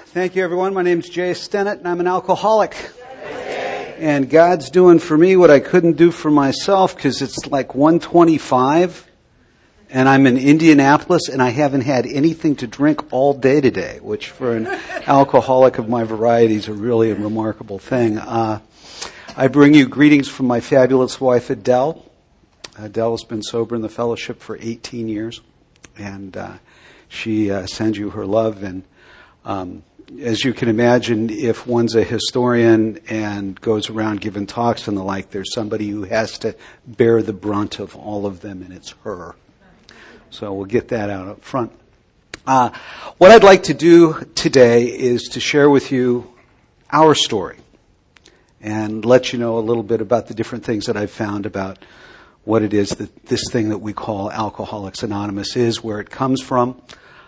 Thank you, everyone. My name's Jay Stennett, and I'm an alcoholic. And God's doing for me what I couldn't do for myself because it's like 1:25, and I'm in Indianapolis, and I haven't had anything to drink all day today, which for an alcoholic of my variety is really a remarkable thing. I bring you greetings from my fabulous wife, Adele. Adele has been sober in the fellowship for 18 years, and she sends you her love. And as you can imagine, if one's a historian and goes around giving talks and the like, there's somebody who has to bear the brunt of all of them, and it's her. So we'll get that out up front. What I'd like to do today is to share with you our story and let you know a little bit about the different things that I've found about what it is that this thing that we call Alcoholics Anonymous is, where it comes from.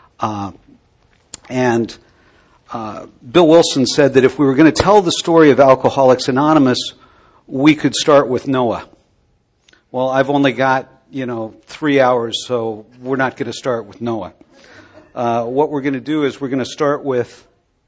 Bill Wilson said that if we were going to tell the story of Alcoholics Anonymous, we could start with Noah. Well, I've only got, 3 hours, so we're not going to start with Noah. What we're going to do is we're going to start with,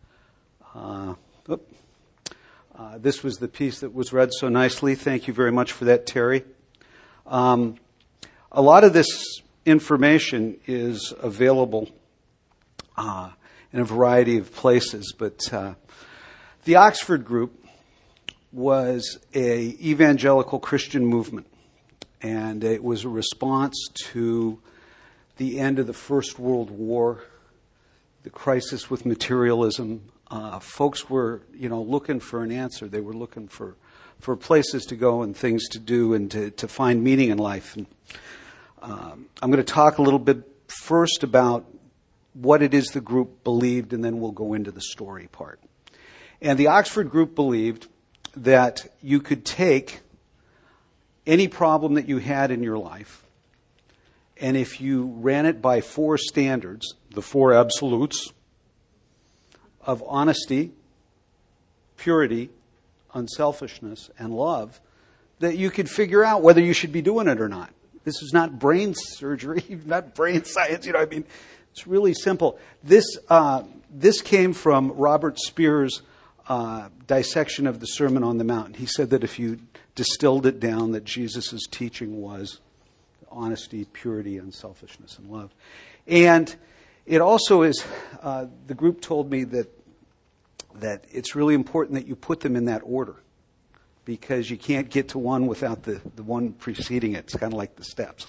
this was the piece that was read so nicely. Thank you very much for that, Terry. A lot of this information is available in a variety of places, but the Oxford Group was an evangelical Christian movement, and it was a response to the end of the First World War, the crisis with materialism. Folks were, looking for an answer. They were looking for places to go and things to do and to find meaning in life. And I'm going to talk a little bit first about what it is the group believed, and then we'll go into the story part. And the Oxford Group believed that you could take any problem that you had in your life, and if you ran it by 4 standards, the 4 absolutes of honesty, purity, unselfishness, and love, that you could figure out whether you should be doing it or not. This is not brain surgery, not brain science, It's really simple. This came from Robert Spear's dissection of the Sermon on the Mount. He said that if you distilled it down, that Jesus' teaching was honesty, purity, unselfishness, and love. And it also is, the group told me that it's really important that you put them in that order, because you can't get to one without the one preceding it. It's kind of like the steps.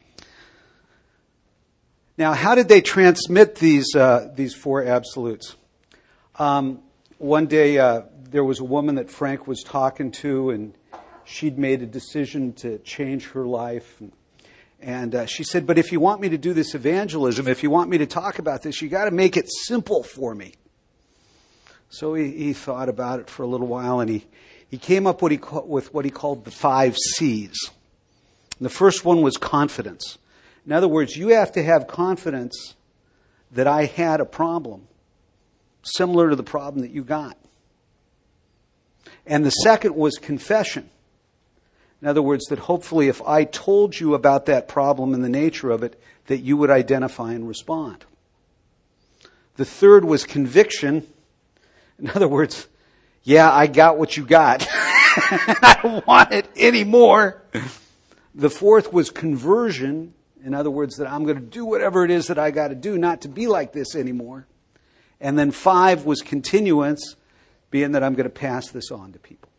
Now, how did they transmit these 4 absolutes? One day, there was a woman that Frank was talking to, and she'd made a decision to change her life. And she said, "But if you want me to do this evangelism, if you want me to talk about this, you got to make it simple for me." So he thought about it for a little while, and he came up with what he called the 5 C's. And the first one was confidence. In other words, you have to have confidence that I had a problem similar to the problem that you got. And the second was confession. In other words, that hopefully if I told you about that problem and the nature of it, that you would identify and respond. The third was conviction. In other words, yeah, I got what you got. I don't want it anymore. The fourth was conversion. In other words, that I'm going to do whatever it is that I got to do not to be like this anymore. And then 5 was continuance, being that I'm going to pass this on to people.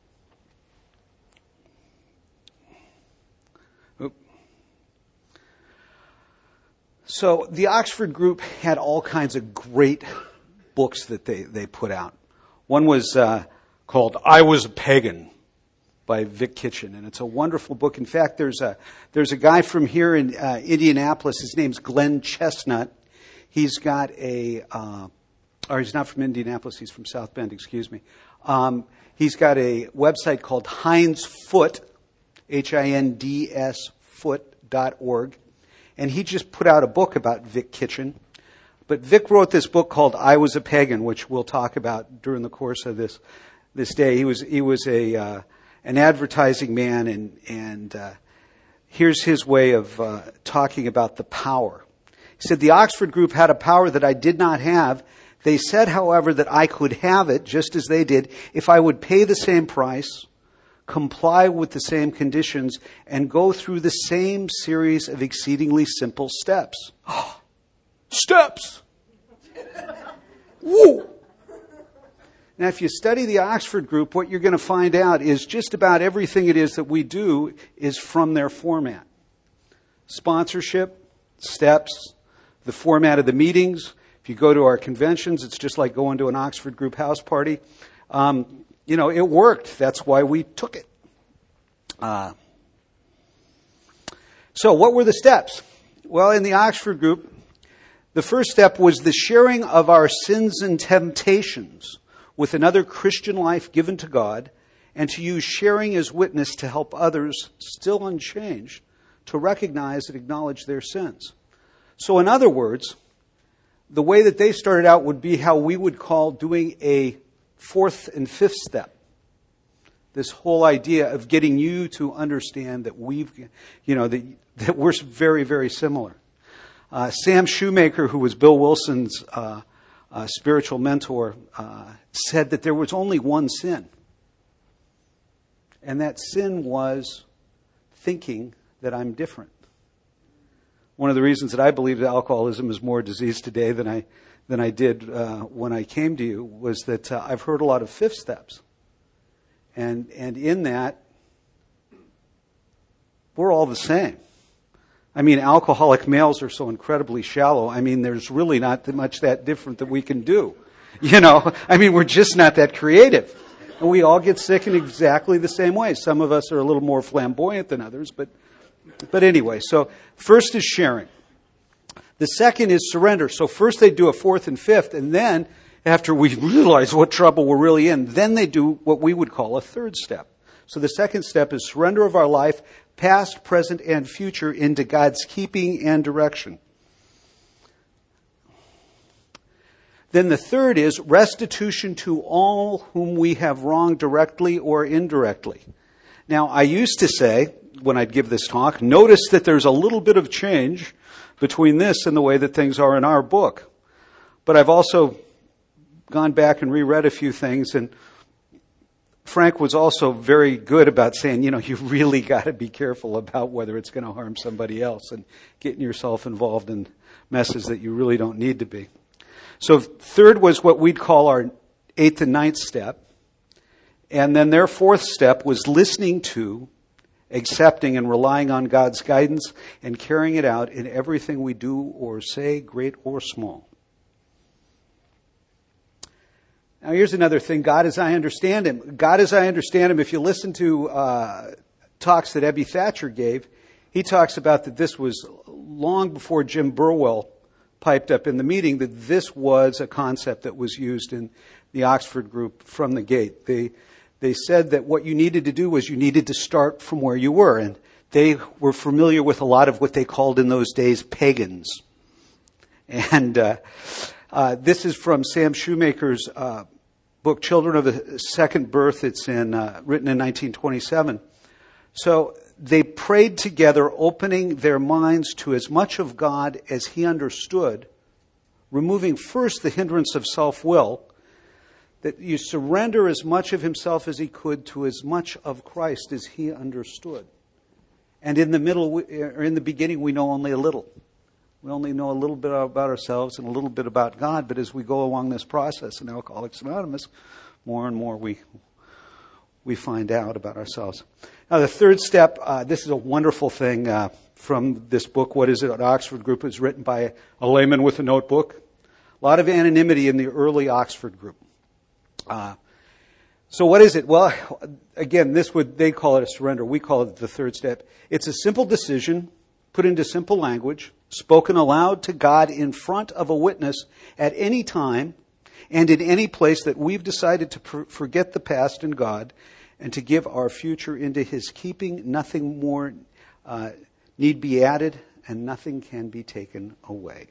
So the Oxford Group had all kinds of great books that they put out. One was called I Was a Pagan by Vic Kitchen, and it's a wonderful book. In fact, there's a guy from here in Indianapolis. His name's Glenn Chestnut. He's got or he's not from Indianapolis. He's from South Bend. Excuse me. He's got a website called Hinds Foot, HINDS foot.org, and he just put out a book about Vic Kitchen. But Vic wrote this book called I Was a Pagan, which we'll talk about during the course of this day. He was an advertising man, and here's his way of talking about the power. He said, "The Oxford Group had a power that I did not have. They said, however, that I could have it, just as they did, if I would pay the same price, comply with the same conditions, and go through the same series of exceedingly simple steps. Steps! Woo! Now, if you study the Oxford Group, what you're going to find out is just about everything it is that we do is from their format. Sponsorship, steps, the format of the meetings. If you go to our conventions, it's just like going to an Oxford Group house party. It worked. That's why we took it. So what were the steps? Well, in the Oxford Group, the first step was the sharing of our sins and temptations with another Christian life given to God, and to use sharing as witness to help others still unchanged to recognize and acknowledge their sins. So in other words, the way that they started out would be how we would call doing a fourth and fifth step. This whole idea of getting you to understand that that we're very, very similar. Sam Shoemaker, who was Bill Wilson's spiritual mentor, said that there was only one sin. And that sin was thinking that I'm different. One of the reasons that I believe that alcoholism is more disease today than I did when I came to you was that I've heard a lot of fifth steps. And in that, we're all the same. I mean, alcoholic males are so incredibly shallow. I mean, there's really not much that different that we can do. We're just not that creative. And we all get sick in exactly the same way. Some of us are a little more flamboyant than others, but anyway, so first is sharing. The second is surrender. So first they do a fourth and fifth, and then after we realize what trouble we're really in, then they do what we would call a third step. So the second step is surrender of our life, past, present, and future, into God's keeping and direction. Then the third is restitution to all whom we have wronged directly or indirectly. Now, I used to say, when I'd give this talk, notice that there's a little bit of change between this and the way that things are in our book. But I've also gone back and reread a few things, and Frank was also very good about saying, you really got to be careful about whether it's going to harm somebody else and getting yourself involved in messes that you really don't need to be. So third was what we'd call our eighth and ninth step. And then their fourth step was listening to, accepting, and relying on God's guidance and carrying it out in everything we do or say, great or small. Now, here's another thing, God as I understand Him. God as I understand Him, if you listen to talks that Ebby Thatcher gave, he talks about that this was long before Jim Burwell piped up in the meeting, that this was a concept that was used in the Oxford Group from the gate. They said that what you needed to do was you needed to start from where you were, and they were familiar with a lot of what they called in those days pagans. And this is from Sam Shoemaker's book, Children of the Second Birth. It's written in 1927. So they prayed together, opening their minds to as much of God as he understood, removing first the hindrance of self-will, that you surrender as much of himself as he could to as much of Christ as he understood. And in the beginning, we know only a little. We only know a little bit about ourselves and a little bit about God, but as we go along this process in Alcoholics Anonymous, more and more we find out about ourselves. Now, the third step, this is a wonderful thing from this book, What Is It? An Oxford Group. It was written by a layman with a notebook. A lot of anonymity in the early Oxford Group. So what is it? Well, again, they call it a surrender. We call it the third step. It's a simple decision put into simple language, spoken aloud to God in front of a witness at any time and in any place, that we've decided to forget the past and God and to give our future into his keeping. Nothing more need be added and nothing can be taken away.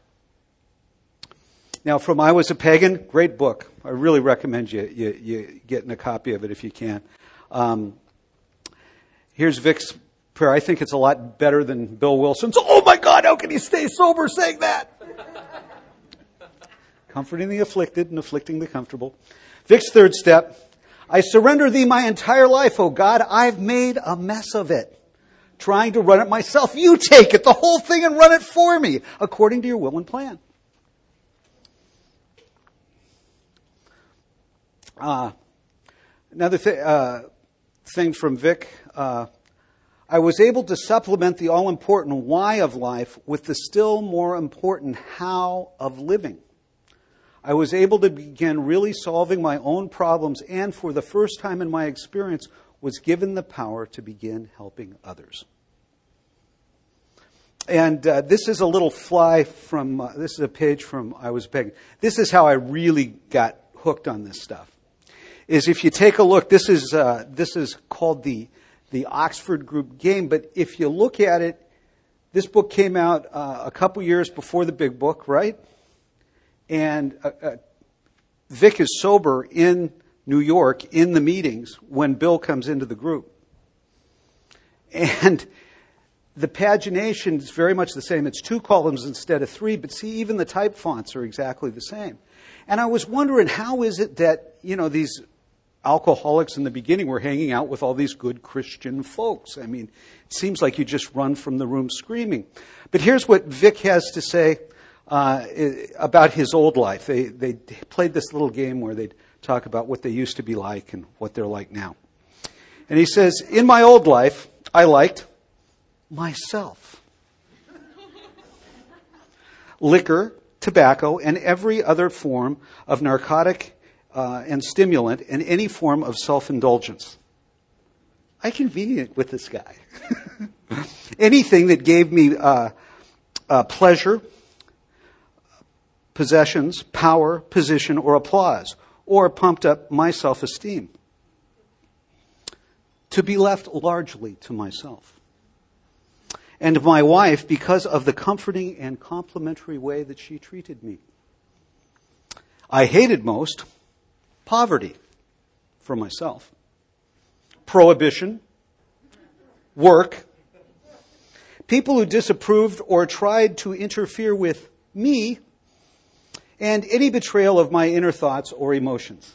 Now, from I Was a Pagan, great book. I really recommend you getting a copy of it if you can. Here's Vic's prayer. I think it's a lot better than Bill Wilson's. Oh my God, how can he stay sober saying that? comforting the afflicted and afflicting the comfortable. Vic's third step, I surrender thee my entire life, O God. I've made a mess of it, trying to run it myself. You take it, the whole thing, and run it for me, according to your will and plan. Another thing from Vic, I was able to supplement the all-important why of life with the still more important how of living. I was able to begin really solving my own problems, and for the first time in my experience, was given the power to begin helping others. And this is a little fly from, this is a page from I Was Begging. This is how I really got hooked on this stuff. Is if you take a look, this is called the Oxford Group Game, but if you look at it, this book came out a couple years before the big book, right? And Vic is sober in New York in the meetings when Bill comes into the group. And the pagination is very much the same. It's 2 columns instead of 3, but see, even the type fonts are exactly the same. And I was wondering, how is it that, these alcoholics in the beginning were hanging out with all these good Christian folks? I mean, it seems like you just run from the room screaming. But here's what Vic has to say about his old life. They played this little game where they'd talk about what they used to be like and what they're like now. And he says, in my old life, I liked myself. Liquor, tobacco, and every other form of narcotic and stimulant, and any form of self-indulgence. I convenient with this guy. Anything that gave me pleasure, possessions, power, position, or applause, or pumped up my self-esteem. To be left largely to myself. And my wife, because of the comforting and complimentary way that she treated me. I hated most poverty for myself, prohibition, work, people who disapproved or tried to interfere with me, and any betrayal of my inner thoughts or emotions.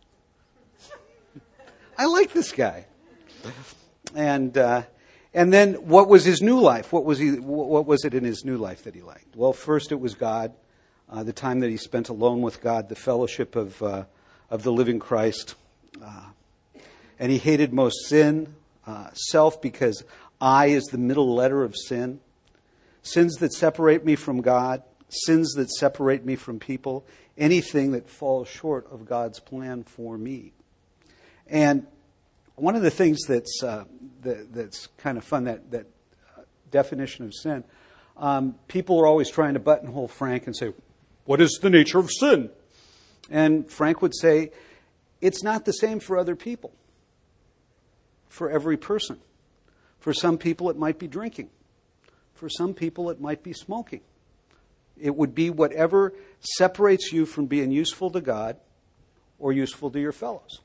I like this guy. And then what was his new life? What was it in his new life that he liked? Well, first it was God, the time that he spent alone with God, the fellowship of the living Christ. And he hated most sin, self, because I is the middle letter of sin. Sins that separate me from God, sins that separate me from people, anything that falls short of God's plan for me. And one of the things that's kind of fun, that definition of sin, people are always trying to buttonhole Frank and say, what is the nature of sin? And Frank would say, it's not the same for other people, for every person. For some people it might be drinking. For some people it might be smoking. It would be whatever separates you from being useful to God or useful to your fellows.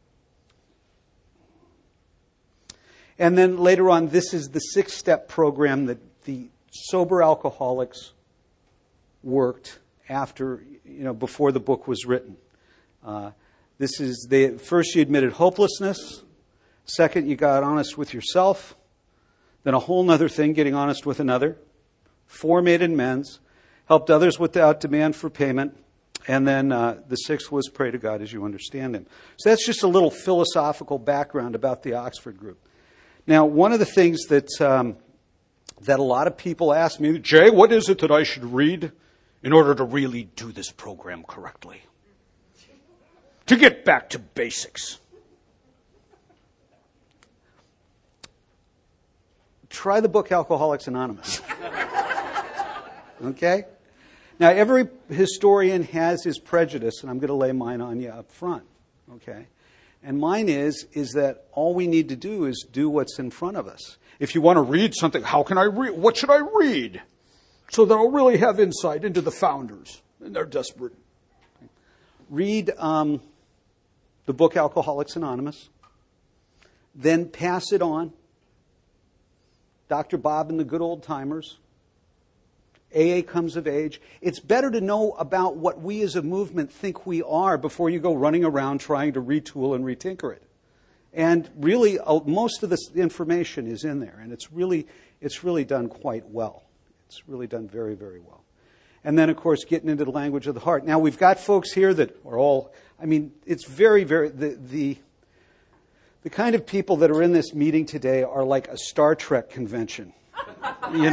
And then later on, this is the 6-step program that the sober alcoholics worked after, before the book was written. First you admitted hopelessness. Second, you got honest with yourself. Then a whole other thing, getting honest with another. 4, made amends. Helped others without demand for payment. And then the 6th was pray to God as you understand Him. So that's just a little philosophical background about the Oxford Group. Now, one of the things that a lot of people ask me, Jay, what is it that I should read in order to really do this program correctly? To get back to basics. Try the book Alcoholics Anonymous. Okay? Now, every historian has his prejudice, and I'm going to lay mine on you up front. Okay? And mine is that all we need to do is do what's in front of us. If you want to read something, how can I read? What should I read? So that I'll really have insight into the founders. And they're desperate. Read the book Alcoholics Anonymous. Then pass it on. Dr. Bob and the Good Old Timers. AA comes of age. It's better to know about what we as a movement think we are before you go running around trying to retool and retinker it. And really, most of this information is in there, and it's really done quite well. It's really done very, very well. And then, of course, getting into the language of the heart. Now, we've got folks here that are all, it's very, very, the kind of people that are in this meeting today are like a Star Trek convention. We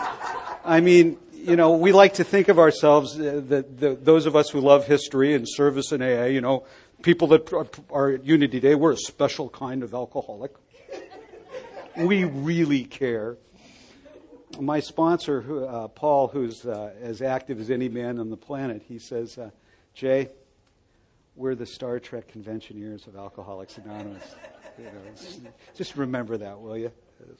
like to think of ourselves, those of us who love history and service in AA, people that are at Unity Day, we're a special kind of alcoholic. We really care. My sponsor, Paul, who's as active as any man on the planet, he says, Jay, we're the Star Trek conventioneers of Alcoholics Anonymous. Just remember that, will you?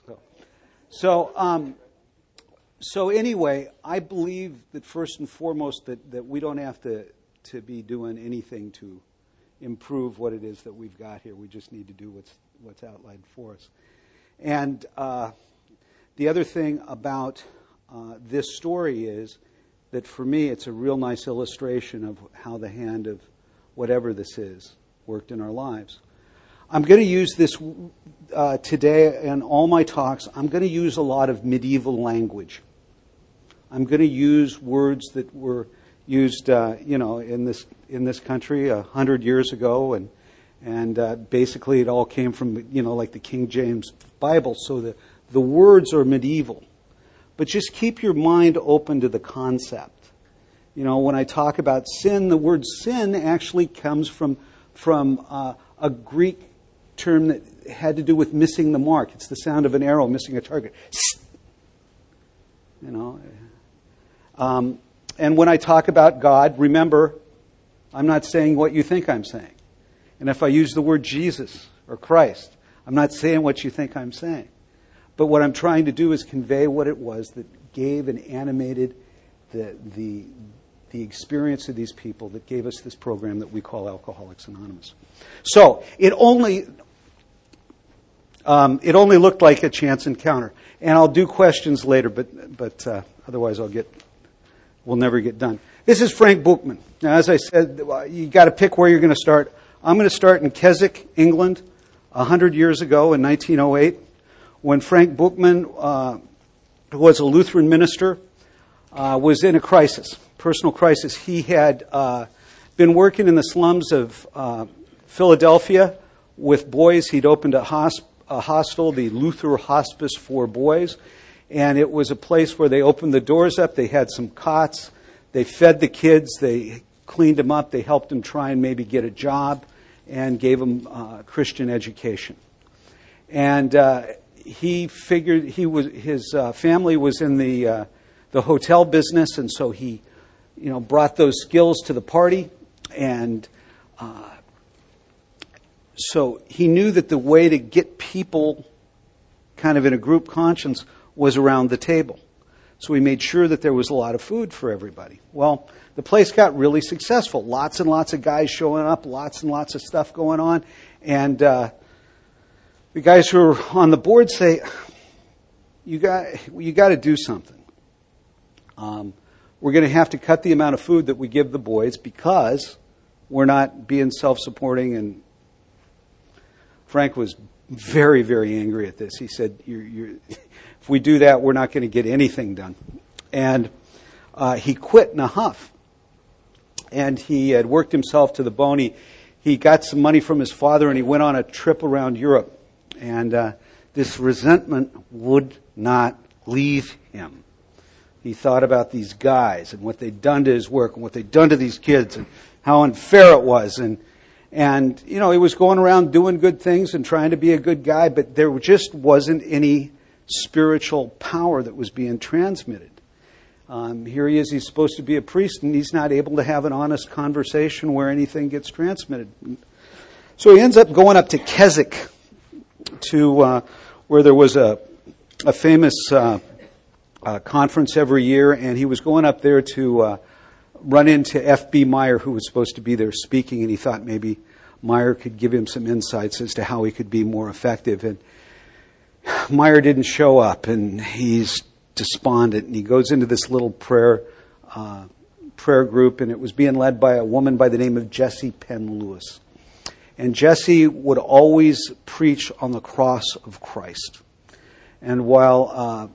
So anyway, I believe that first and foremost that we don't have to be doing anything to improve what it is that we've got here. We just need to do what's outlined for us. And the other thing about this story is that for me it's a real nice illustration of how the hand of whatever this is worked in our lives. I'm going to use this today in all my talks. I'm going to use a lot of medieval language. I'm going to use words that were used, in this country 100 years ago, and basically it all came from, like the King James Bible. So the words are medieval, but just keep your mind open to the concept. When I talk about sin, the word sin actually comes from a Greek term that had to do with missing the mark. It's the sound of an arrow missing a target. And when I talk about God, remember, I'm not saying what you think I'm saying. And if I use the word Jesus or Christ, I'm not saying what you think I'm saying. But what I'm trying to do is convey what it was that gave and animated the experience of these people that gave us this program that we call Alcoholics Anonymous. So it only looked like a chance encounter, and I'll do questions later, but otherwise we'll never get done. This is Frank Bookman. Now, as I said, you got to pick where you're going to start. I'm going to start in Keswick, England, 100 years ago in 1908, when Frank Bookman, who was a Lutheran minister, was in a crisis, personal crisis. He had been working in the slums of Philadelphia with boys. He'd opened a hostel, the Luther Hospice for Boys, and it was a place where they opened the doors up. They had some cots. They fed the kids. They cleaned them up. They helped them try and maybe get a job and gave them Christian education. And he figured his family was in the hotel business, and so he brought those skills to the party. And so he knew that the way to get people kind of in a group conscience was around the table. So he made sure that there was a lot of food for everybody. Well, the place got really successful. Lots and lots of guys showing up, lots and lots of stuff going on. And the guys who are on the board say, you got to do something. We're going to have to cut the amount of food that we give the boys because we're not being self-supporting. And Frank was very, very angry at this. He said, if we do that, we're not going to get anything done. And he quit in a huff. And he had worked himself to the bone. He got some money from his father, and he went on a trip around Europe. And this resentment would not leave him. He thought about these guys and what they'd done to his work and what they'd done to these kids and how unfair it was. And he was going around doing good things and trying to be a good guy, but there just wasn't any spiritual power that was being transmitted. Here he is, he's supposed to be a priest, and he's not able to have an honest conversation where anything gets transmitted. So he ends up going up to Keswick, to where there was a famous conference every year, and he was going up there to run into F.B. Meyer, who was supposed to be there speaking, and he thought maybe Meyer could give him some insights as to how he could be more effective. And Meyer didn't show up, and he's despondent, and he goes into this little prayer group, and it was being led by a woman by the name of Jessie Penn Lewis. And Jessie would always preach on the cross of Christ. And while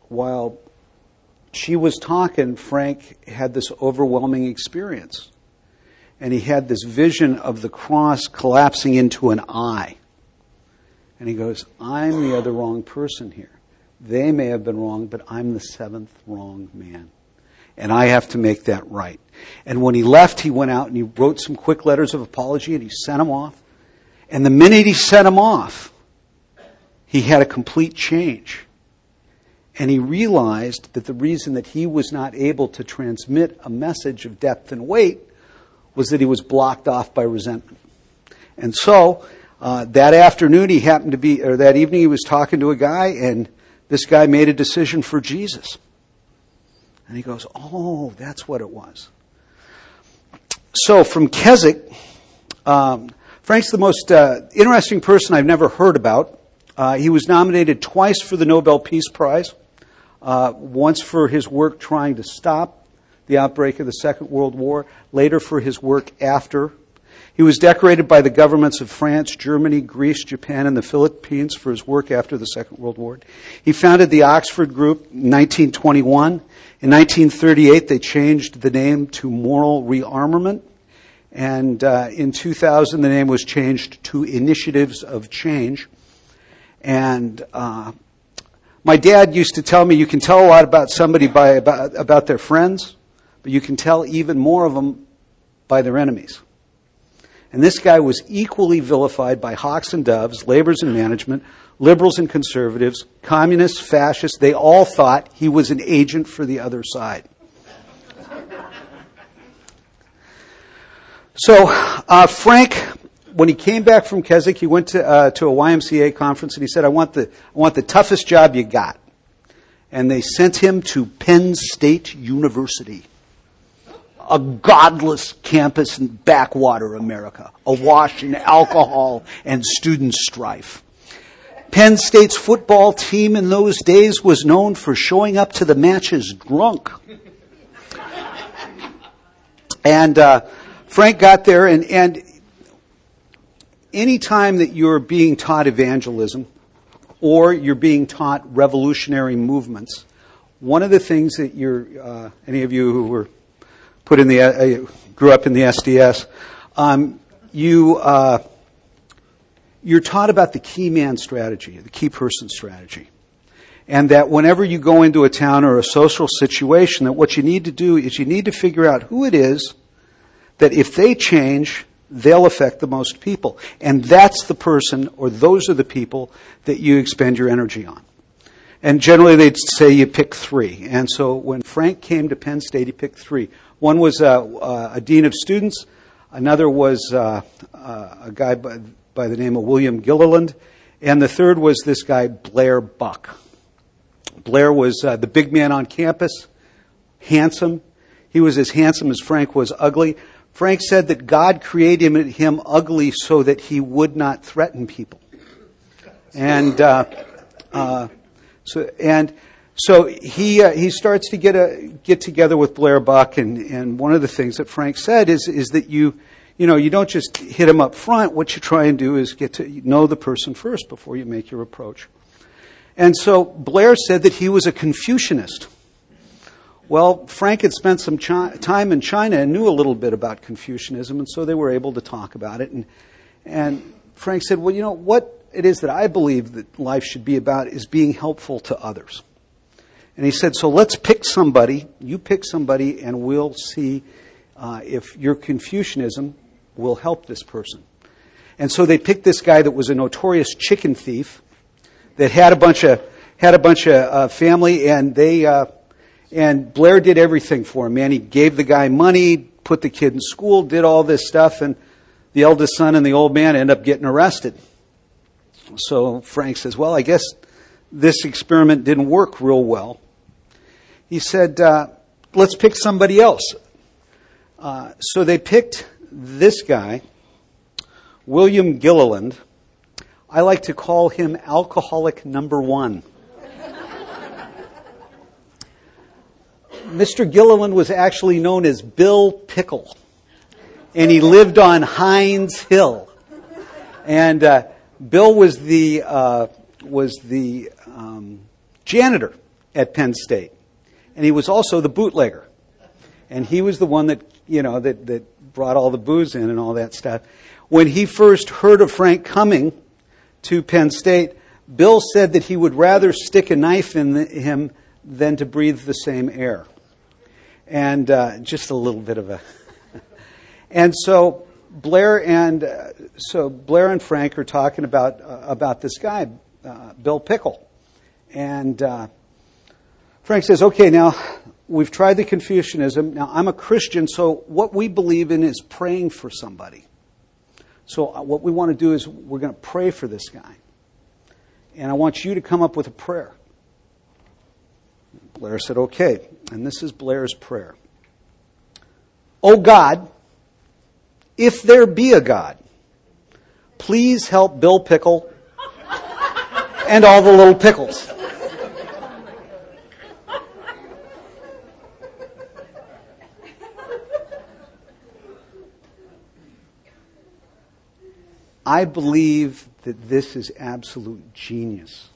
she was talking, Frank had this overwhelming experience. And he had this vision of the cross collapsing into an eye. And he goes, I'm the other wrong person here. They may have been wrong, but I'm the seventh wrong man. And I have to make that right. And when he left, he went out and he wrote some quick letters of apology and he sent them off. And the minute he sent them off, he had a complete change. And he realized that the reason that he was not able to transmit a message of depth and weight was that he was blocked off by resentment. And so, that afternoon that evening he was talking to a guy, and this guy made a decision for Jesus. And he goes, oh, that's what it was. So from Keswick, Frank's the most interesting person I've never heard about. He was nominated twice for the Nobel Peace Prize, once for his work trying to stop the outbreak of the Second World War, later for his work after. He was decorated by the governments of France, Germany, Greece, Japan, and the Philippines for his work after the Second World War. He founded the Oxford Group in 1921. In 1938, they changed the name to Moral Rearmament. And in 2000, the name was changed to Initiatives of Change. And my dad used to tell me you can tell a lot about somebody about their friends, but you can tell even more of them by their enemies. And this guy was equally vilified by hawks and doves, laborers and management, liberals and conservatives, communists, fascists. They all thought he was an agent for the other side. So Frank, when he came back from Keswick, he went to a YMCA conference and he said, I want the toughest job you got. And they sent him to Penn State University, a godless campus in backwater America, awash in alcohol and student strife. Penn State's football team in those days was known for showing up to the matches drunk. And Frank got there, and any time that you're being taught evangelism or you're being taught revolutionary movements, one of the things that any of you who were grew up in the SDS, you're taught about the key man strategy, the key person strategy. And that whenever you go into a town or a social situation, that what you need to do is you need to figure out who it is that if they change, they'll affect the most people. And that's the person, or those are the people that you expend your energy on. And generally they'd say you pick three. And so when Frank came to Penn State, he picked three. One was a dean of students. Another was a guy by the name of William Gilliland. And the third was this guy, Blair Buck. Blair was the big man on campus, handsome. He was as handsome as Frank was ugly. Frank said that God created him ugly so that he would not threaten people. And so he starts to get together with Blair Buck, and one of the things that Frank said is that you don't just hit him up front. What you try and do is get to know the person first before you make your approach. And so Blair said that he was a Confucianist. Well, Frank had spent some time in China and knew a little bit about Confucianism, and so they were able to talk about it. And Frank said, well, what it is that I believe that life should be about is being helpful to others. And he said, so let's pick somebody, you pick somebody, and we'll see if your Confucianism will help this person. And so they picked this guy that was a notorious chicken thief that had a bunch of family, and Blair did everything for him, man. He gave the guy money, put the kid in school, did all this stuff, and the eldest son and the old man end up getting arrested. So Frank says, well, I guess this experiment didn't work real well. He said, let's pick somebody else. So they picked this guy, William Gilliland. I like to call him alcoholic number one. Mr. Gilliland was actually known as Bill Pickle, and he lived on Heinz Hill. And Bill was the janitor at Penn State, and he was also the bootlegger. And he was the one that that brought all the booze in and all that stuff. When he first heard of Frank coming to Penn State, Bill said that he would rather stick a knife in him than to breathe the same air. And just a little bit of a... And so Blair and Frank are talking about this guy, Bill Pickle. And Frank says, okay, now we've tried the Confucianism. Now I'm a Christian, so what we believe in is praying for somebody. So what we want to do is we're going to pray for this guy. And I want you to come up with a prayer. Blair said, okay. And this is Blair's prayer. Oh God, if there be a God, please help Bill Pickle and all the little pickles. I believe that this is absolute genius.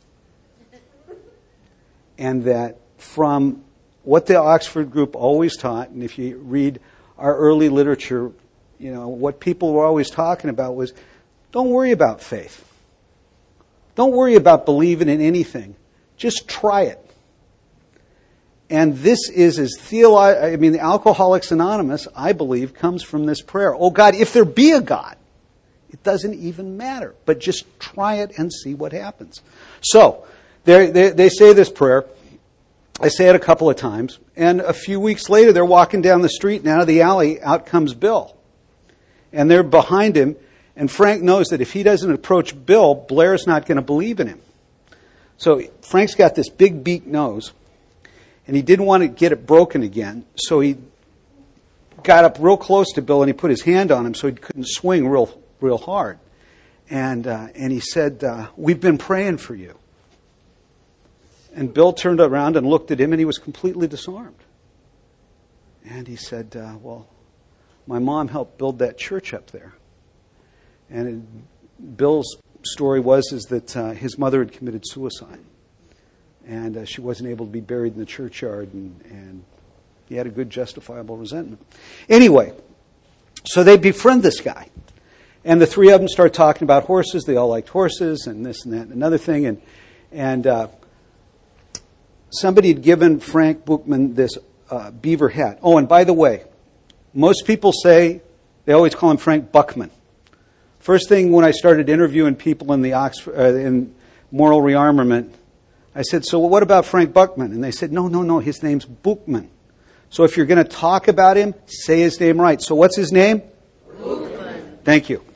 And that from what the Oxford group always taught, and if you read our early literature, what people were always talking about was, don't worry about faith. Don't worry about believing in anything. Just try it. And this is the Alcoholics Anonymous, I believe, comes from this prayer. Oh God, if there be a God, it doesn't even matter, but just try it and see what happens. So, they say this prayer. I say it a couple of times, and a few weeks later, they're walking down the street, and out of the alley, out comes Bill. And they're behind him, and Frank knows that if he doesn't approach Bill, Blair's not going to believe in him. So Frank's got this big beak nose, and he didn't want to get it broken again, so he got up real close to Bill, and he put his hand on him so he couldn't swing real hard. And he said, we've been praying for you. And Bill turned around and looked at him, and he was completely disarmed. And he said, well, my mom helped build that church up there. And Bill's story is that his mother had committed suicide. And she wasn't able to be buried in the churchyard, and he had a good justifiable resentment. Anyway, so they befriend this guy. And the three of them start talking about horses. They all liked horses and this and that and another thing. And somebody had given Frank Buchman this beaver hat. Oh, and by the way, most people say, they always call him Frank Buckman. First thing when I started interviewing people in the in moral rearmament, I said, so what about Frank Buckman? And they said, no, his name's Buchman. So if you're going to talk about him, say his name right. So what's his name? Buchman. Thank you.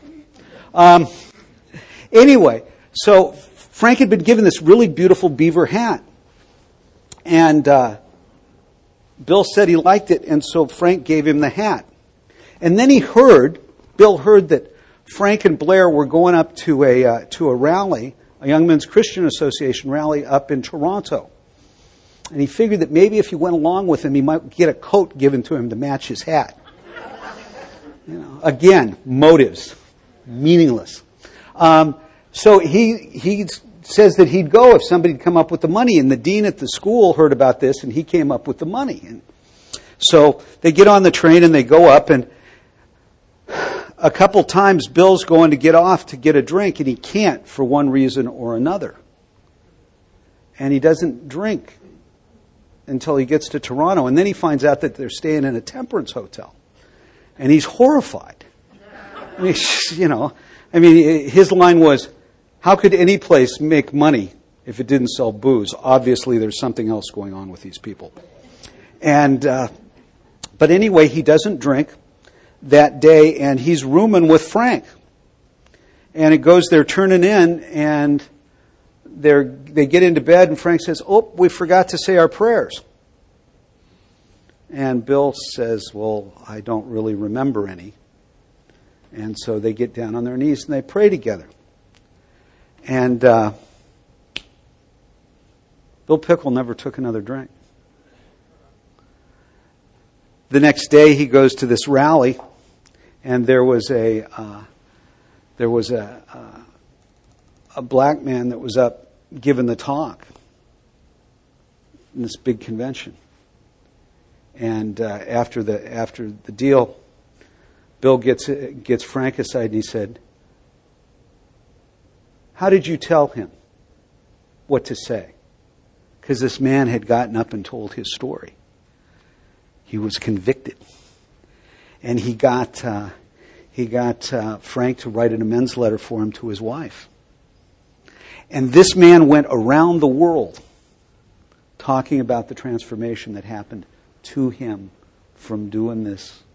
Anyway, so Frank had been given this really beautiful beaver hat. And Bill said he liked it, and so Frank gave him the hat. And then Bill heard that Frank and Blair were going up to a rally, a Young Men's Christian Association rally up in Toronto. And he figured that maybe if he went along with him, he might get a coat given to him to match his hat. Again, motives, meaningless. So he says that he'd go if somebody'd come up with the money. And the dean at the school heard about this, and he came up with the money. And so they get on the train and they go up, and a couple times Bill's going to get off to get a drink, and he can't for one reason or another. And he doesn't drink until he gets to Toronto. And then he finds out that they're staying in a temperance hotel. And he's horrified. His line was, how could any place make money if it didn't sell booze? Obviously, there's something else going on with these people. And but anyway, he doesn't drink that day, and he's rooming with Frank. And it goes, they're turning in, and they get into bed, and Frank says, oh, we forgot to say our prayers. And Bill says, well, I don't really remember any. And so they get down on their knees and they pray together. And Bill Pickle never took another drink. The next day he goes to this rally, and there was a black man that was up giving the talk in this big convention. And after the deal, Bill gets Frank aside and he said, "How did you tell him what to say?" Because this man had gotten up and told his story. He was convicted, and he got Frank to write an amends letter for him to his wife. And this man went around the world talking about the transformation that happened to him from doing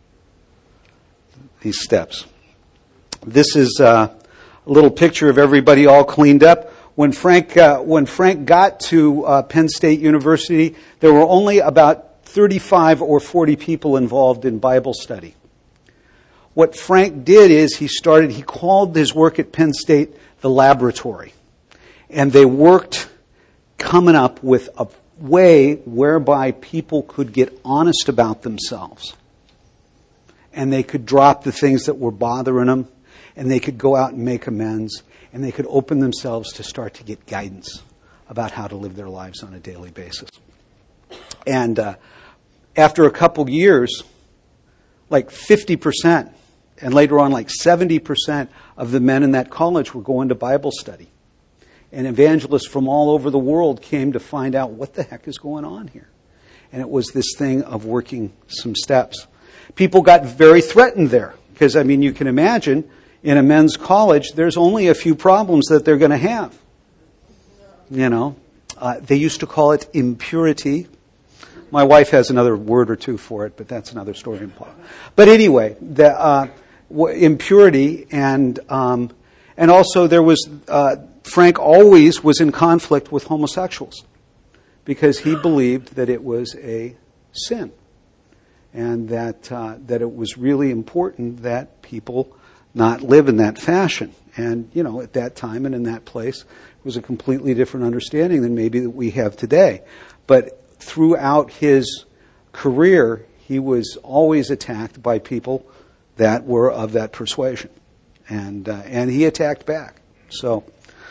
these steps. This is a little picture of everybody all cleaned up. When Frank got to Penn State University, there were only about 35 or 40 people involved in Bible study. What Frank did is he called his work at Penn State the laboratory. And they worked coming up with a way whereby people could get honest about themselves. And they could drop the things that were bothering them, and they could go out and make amends, and they could open themselves to start to get guidance about how to live their lives on a daily basis. And after a couple years, like 50%, and later on like 70% of the men in that college were going to Bible study. And evangelists from all over the world came to find out what the heck is going on here. And it was this thing of working some steps. People got very threatened there. Because, I mean, you can imagine, in a men's college, there's only a few problems that they're going to have. You know, they used to call it impurity. My wife has another word or two for it, but that's another story. But anyway, the impurity and also there was... Frank always was in conflict with homosexuals because he believed that it was a sin and that it was really important that people not live in that fashion. And, you know, at that time and in that place, it was a completely different understanding than maybe that we have today. But throughout his career, he was always attacked by people that were of that persuasion. And he attacked back. So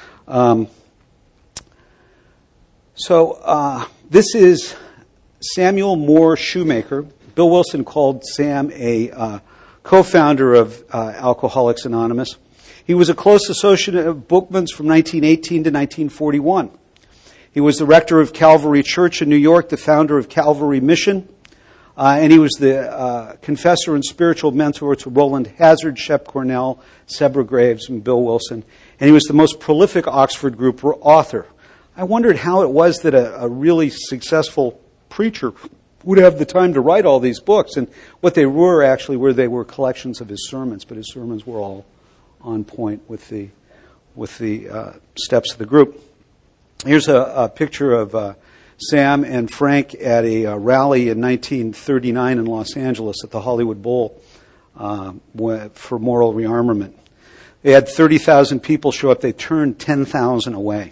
this is Samuel Moore Shoemaker. Bill Wilson called Sam a co-founder of Alcoholics Anonymous. He was a close associate of Bookman's from 1918 to 1941. He was the rector of Calvary Church in New York, the founder of Calvary Mission, and he was the confessor and spiritual mentor to Roland Hazard, Shep Cornell, Sebra Graves, and Bill Wilson. And he was the most prolific Oxford group author. I wondered how it was that a really successful preacher would have the time to write all these books. And what they were they were collections of his sermons, but his sermons were all on point with the steps of the group. Here's a picture of Sam and Frank at a rally in 1939 in Los Angeles at the Hollywood Bowl for moral rearmament. They had 30,000 people show up. They turned 10,000 away.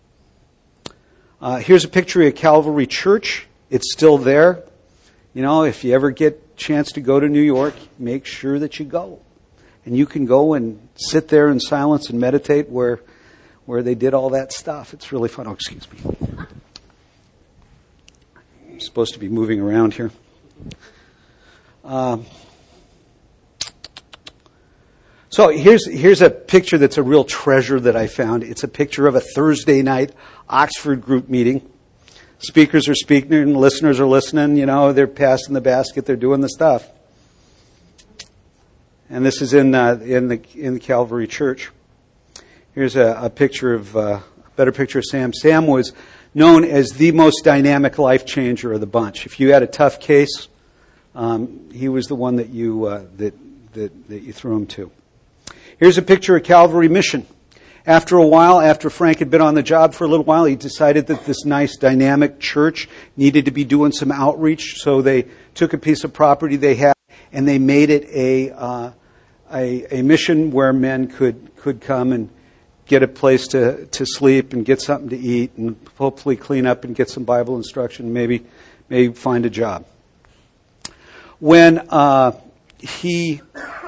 Here's a picture of Calvary Church. It's still there. You know, if you ever get a chance to go to New York, make sure that you go. And you can go and sit there in silence and meditate where they did all that stuff. It's really fun. Oh, excuse me. I'm supposed to be moving around here. So here's a picture that's a real treasure that I found. It's a picture of a Thursday night Oxford group meeting. Speakers are speaking and listeners are listening. You know, they're passing the basket. They're doing the stuff. And this is in the Calvary Church. Here's a picture of a better picture of Sam. Sam was known as the most dynamic life changer of the bunch. If you had a tough case, he was the one that you threw him to. Here's a picture of Calvary Mission. After a while, after Frank had been on the job for a little while, he decided that this nice dynamic church needed to be doing some outreach. So they took a piece of property they had and they made it a mission where men could come and get a place to sleep and get something to eat and hopefully clean up and get some Bible instruction, maybe find a job. When he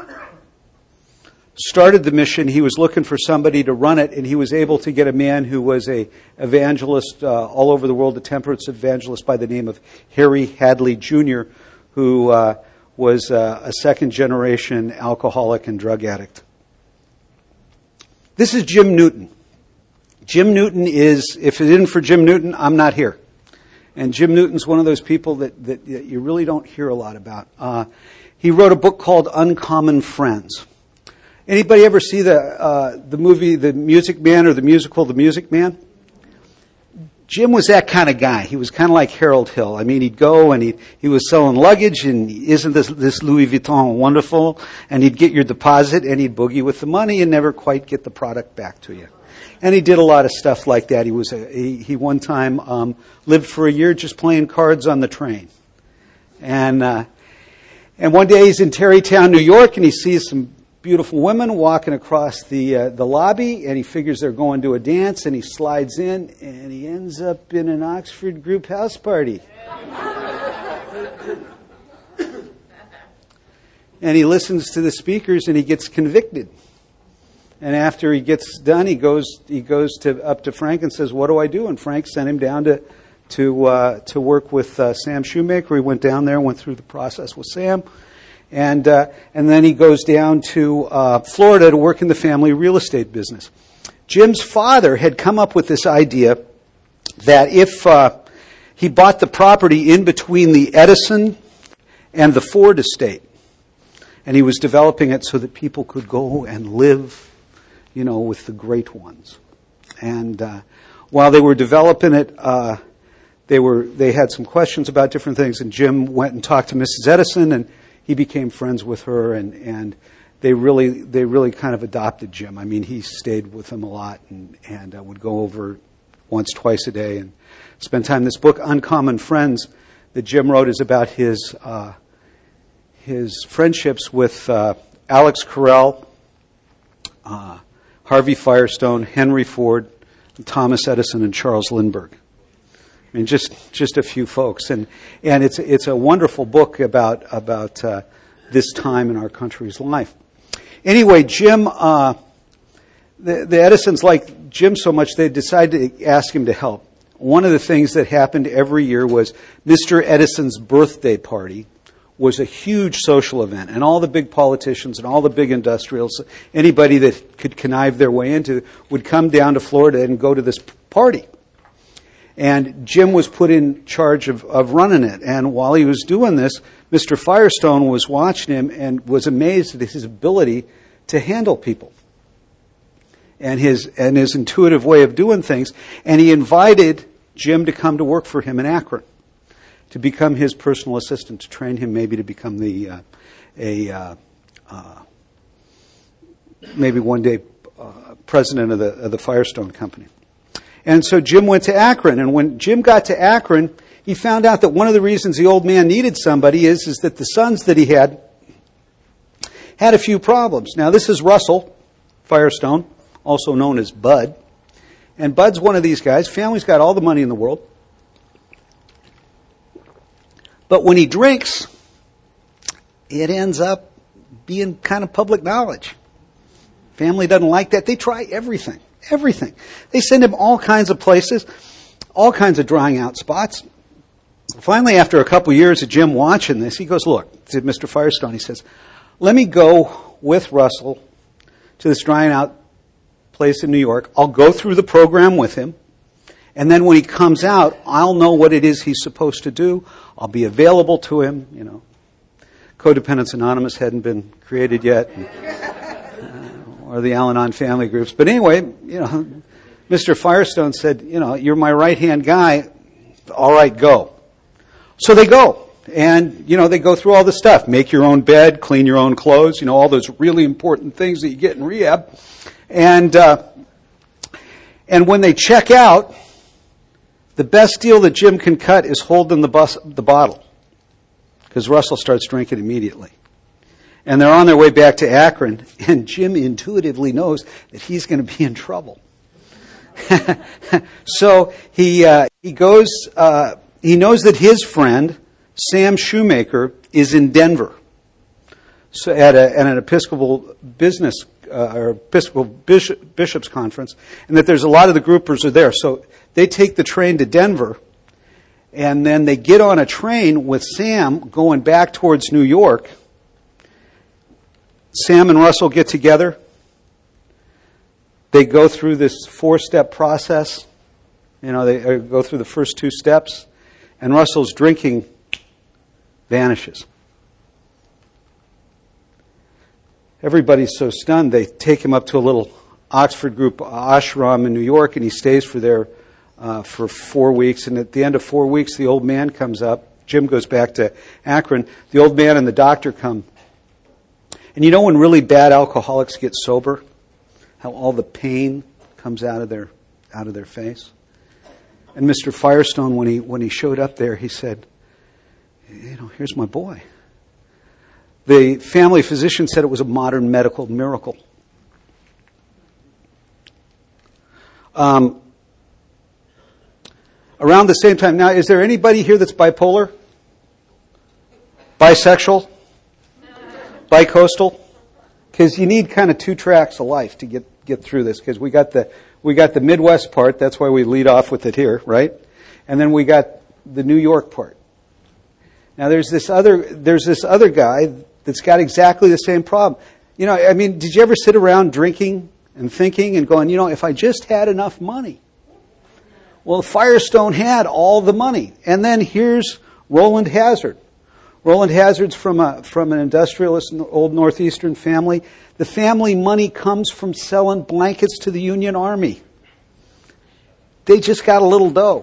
started the mission, he was looking for somebody to run it, and he was able to get a man who was a evangelist all over the world, a temperance evangelist by the name of Harry Hadley Jr., who was a second-generation alcoholic and drug addict. This is Jim Newton. Jim Newton is, if it isn't for Jim Newton, I'm not here. And Jim Newton's one of those people that you really don't hear a lot about. He wrote a book called Uncommon Friends. Anybody ever see the movie The Music Man or the musical The Music Man? Jim was that kind of guy. He was kind of like Harold Hill. I mean, he'd go and he was selling luggage, and isn't this Louis Vuitton wonderful? And he'd get your deposit, and he'd boogie with the money and never quite get the product back to you. And he did a lot of stuff like that. He one time lived for a year just playing cards on the train. And one day he's in Tarrytown, New York, and he sees some beautiful women walking across the lobby, and he figures they're going to a dance, and he slides in, and he ends up in an Oxford group house party. And he listens to the speakers, and he gets convicted. And after he gets done, he goes up to Frank and says, "What do I do?" And Frank sent him down to work with Sam Shoemaker. He went down there, went through the process with Sam. And then he goes down to Florida to work in the family real estate business. Jim's father had come up with this idea that if he bought the property in between the Edison and the Ford estate, and he was developing it so that people could go and live, with the great ones. And while they were developing it, they had some questions about different things, and Jim went and talked to Mrs. Edison, and he became friends with her, and they really kind of adopted Jim. I mean, he stayed with them a lot and would go over once, twice a day and spend time. This book, Uncommon Friends, that Jim wrote is about his friendships with Alex Carrel, Harvey Firestone, Henry Ford, Thomas Edison, and Charles Lindbergh. I mean, just a few folks, and it's a wonderful book about this time in our country's life. Anyway, Jim, the Edisons liked Jim so much they decided to ask him to help. One of the things that happened every year was Mr. Edison's birthday party was a huge social event, and all the big politicians and all the big industrials, anybody that could connive their way into, would come down to Florida and go to this party. And Jim was put in charge of running it. And while he was doing this, Mr. Firestone was watching him and was amazed at his ability to handle people and his intuitive way of doing things. And he invited Jim to come to work for him in Akron, to become his personal assistant, to train him maybe to become maybe one day president of the Firestone Company. And so Jim went to Akron, and when Jim got to Akron, he found out that one of the reasons the old man needed somebody is that the sons that he had a few problems. Now, this is Russell Firestone, also known as Bud. And Bud's one of these guys. Family's got all the money in the world. But when he drinks, it ends up being kind of public knowledge. Family doesn't like that. They try everything. Everything. They send him all kinds of places, all kinds of drying out spots. Finally, after a couple years of Jim watching this, he goes, "Look," to Mr. Firestone, he says, "let me go with Russell to this drying out place in New York. I'll go through the program with him. And then when he comes out, I'll know what it is he's supposed to do. I'll be available to him." Codependence Anonymous hadn't been created yet. Or the Al-Anon family groups. But anyway, Mr. Firestone said, "You're my right-hand guy. All right, go." So they go. And, they go through all the stuff. Make your own bed, clean your own clothes, all those really important things that you get in rehab. And when they check out, the best deal that Jim can cut is holding the bottle. Because Russell starts drinking immediately. And they're on their way back to Akron, and Jim intuitively knows that he's going to be in trouble. So he goes. He knows that his friend Sam Shoemaker is in Denver, so at an Episcopal business or Episcopal bishops conference, and that there's a lot of the groupers are there. So they take the train to Denver, and then they get on a train with Sam going back towards New York. Sam and Russell get together. They go through this 4-step process. They go through the first 2 steps, and Russell's drinking vanishes. Everybody's so stunned, they take him up to a little Oxford group ashram in New York, and he stays for 4 weeks. And at the end of 4 weeks, the old man comes up. Jim goes back to Akron. The old man and the doctor come. And when really bad alcoholics get sober, how all the pain comes out of their face. And Mr. Firestone, when he showed up there, he said, here's my boy. The family physician said it was a modern medical miracle. Around the same time, now, is there anybody here that's bipolar? Bisexual? Bicoastal? Because you need kind of 2 tracks of life to get through this. Because we got the Midwest part. That's why we lead off with it here, right? And then we got the New York part. Now there's this other guy that's got exactly the same problem. Did you ever sit around drinking and thinking and going, if I just had enough money? Well, Firestone had all the money. And then here's Roland Hazard. Roland Hazard's from an industrialist old northeastern family. The family money comes from selling blankets to the Union Army. They just got a little dough.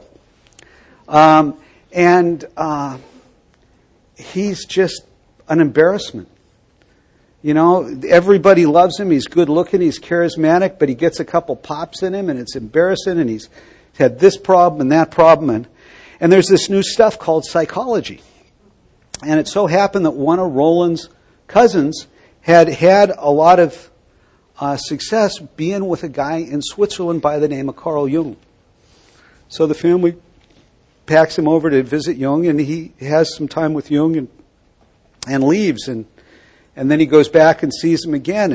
He's just an embarrassment. Everybody loves him. He's good looking. He's charismatic, but he gets a couple pops in him, and it's embarrassing, and he's had this problem and that problem. And there's this new stuff called psychology. And it so happened that one of Roland's cousins had a lot of success being with a guy in Switzerland by the name of Carl Jung. So the family packs him over to visit Jung, and he has some time with Jung and leaves. And then he goes back and sees him again,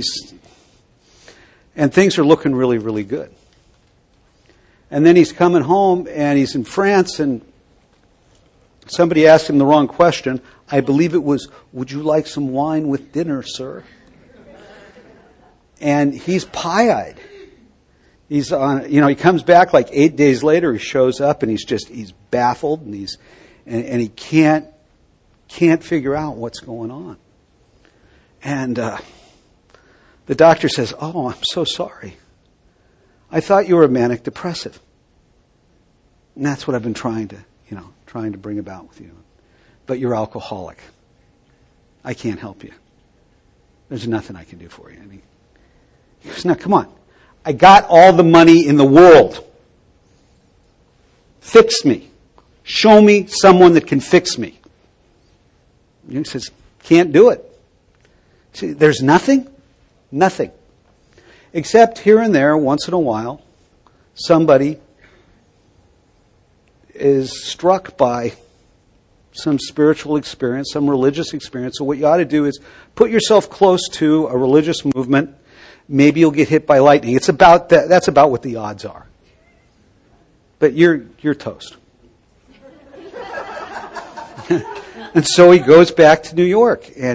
and things are looking really, really good. And then he's coming home, and he's in France, and somebody asked him the wrong question. I believe it was, "Would you like some wine with dinner, sir?" And he's pie-eyed. He's on, he comes back like 8 days later. He shows up, and he's baffled, and he can't figure out what's going on. And the doctor says, "Oh, I'm so sorry. I thought you were manic depressive, and that's what I've been trying to bring about with you. But you're alcoholic. I can't help you. There's nothing I can do for you." He goes, "Now, come on. I got all the money in the world. Fix me. Show me someone that can fix me." Jung says, "Can't do it." See, there's nothing. Except here and there, once in a while, somebody is struck by some spiritual experience, some religious experience. So what you ought to do is put yourself close to a religious movement. Maybe you'll get hit by lightning. It's about that. That's about what the odds are. But you're toast. And so he goes back to New York, and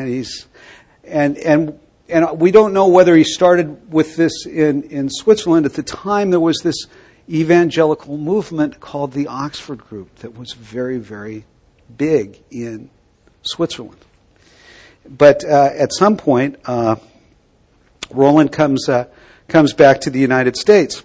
we don't know whether he started with this in Switzerland. At the time, there was this evangelical movement called the Oxford Group that was very, very big in Switzerland. But at some point, Roland comes back to the United States.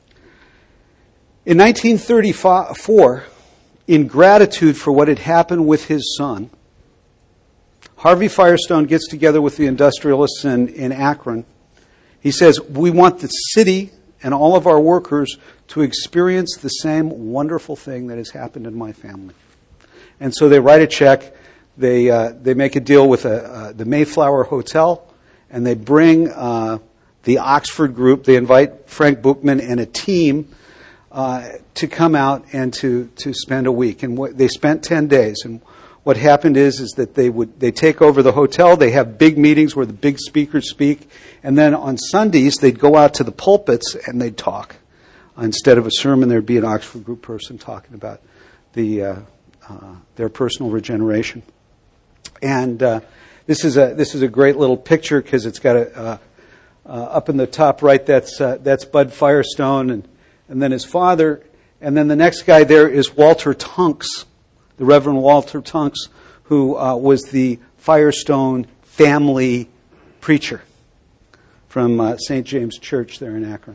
In 1934, in gratitude for what had happened with his son, Harvey Firestone gets together with the industrialists in Akron. He says, "We want the city and all of our workers to experience the same wonderful thing that has happened in my family." And so they write a check. They make a deal with the Mayflower Hotel, and they bring the Oxford Group. They invite Frank Bookman and a team to come out and to spend a week. And they spent 10 days. And what happened is that they take over the hotel, they have big meetings where the big speakers speak, and then on Sundays they'd go out to the pulpits and they'd talk. Instead of a sermon, there'd be an Oxford group person talking about their personal regeneration. And this is a great little picture because it's got up in the top right, that's Bud Firestone, and then his father, and then the next guy there is Walter Tunks, the Reverend Walter Tunks, who was the Firestone family preacher from St. James Church there in Akron.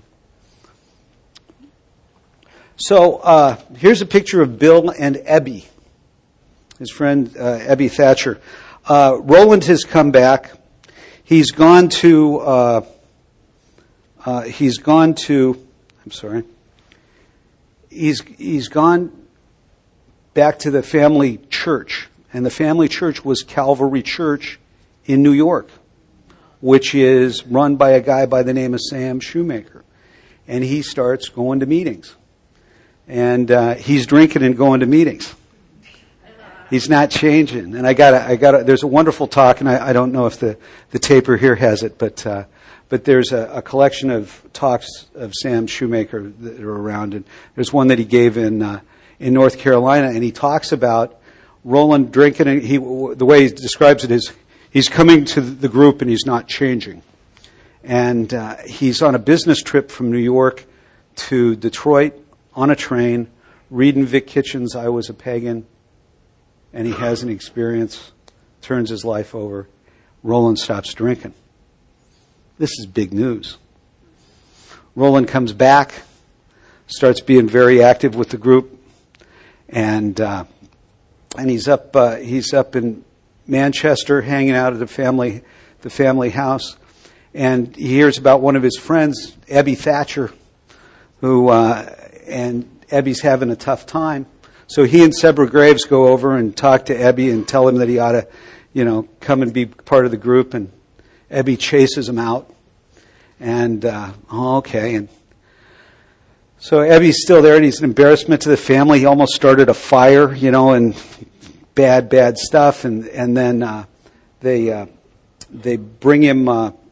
So here's a picture of Bill and Ebby, his friend Ebby Thatcher. Roland has come back. He's gone to. He's gone back to the family church, and the family church was Calvary Church in New York, which is run by a guy by the name of Sam Shoemaker, and he starts going to meetings, and he's drinking and going to meetings. He's not changing, and I got. There's a wonderful talk, and I don't know if the taper here has it, but there's a collection of talks of Sam Shoemaker that are around, and there's one that he gave in North Carolina, and he talks about Roland drinking, and the way he describes it is he's coming to the group and he's not changing, and he's on a business trip from New York to Detroit on a train, reading Vic Kitchens' I Was a Pagan, and he has an experience, turns his life over. Roland stops drinking. This is big news. Roland comes back, starts being very active with the group, and he's up in Manchester, hanging out at the family house, and he hears about one of his friends, Ebby Thatcher, who and Ebby's having a tough time. So he and Sebra Graves go over and talk to Ebby and tell him that he ought to, come and be part of the group, and Ebby chases him out. And, okay. And so Ebby's still there, and he's an embarrassment to the family. He almost started a fire, and bad stuff. And then they bring him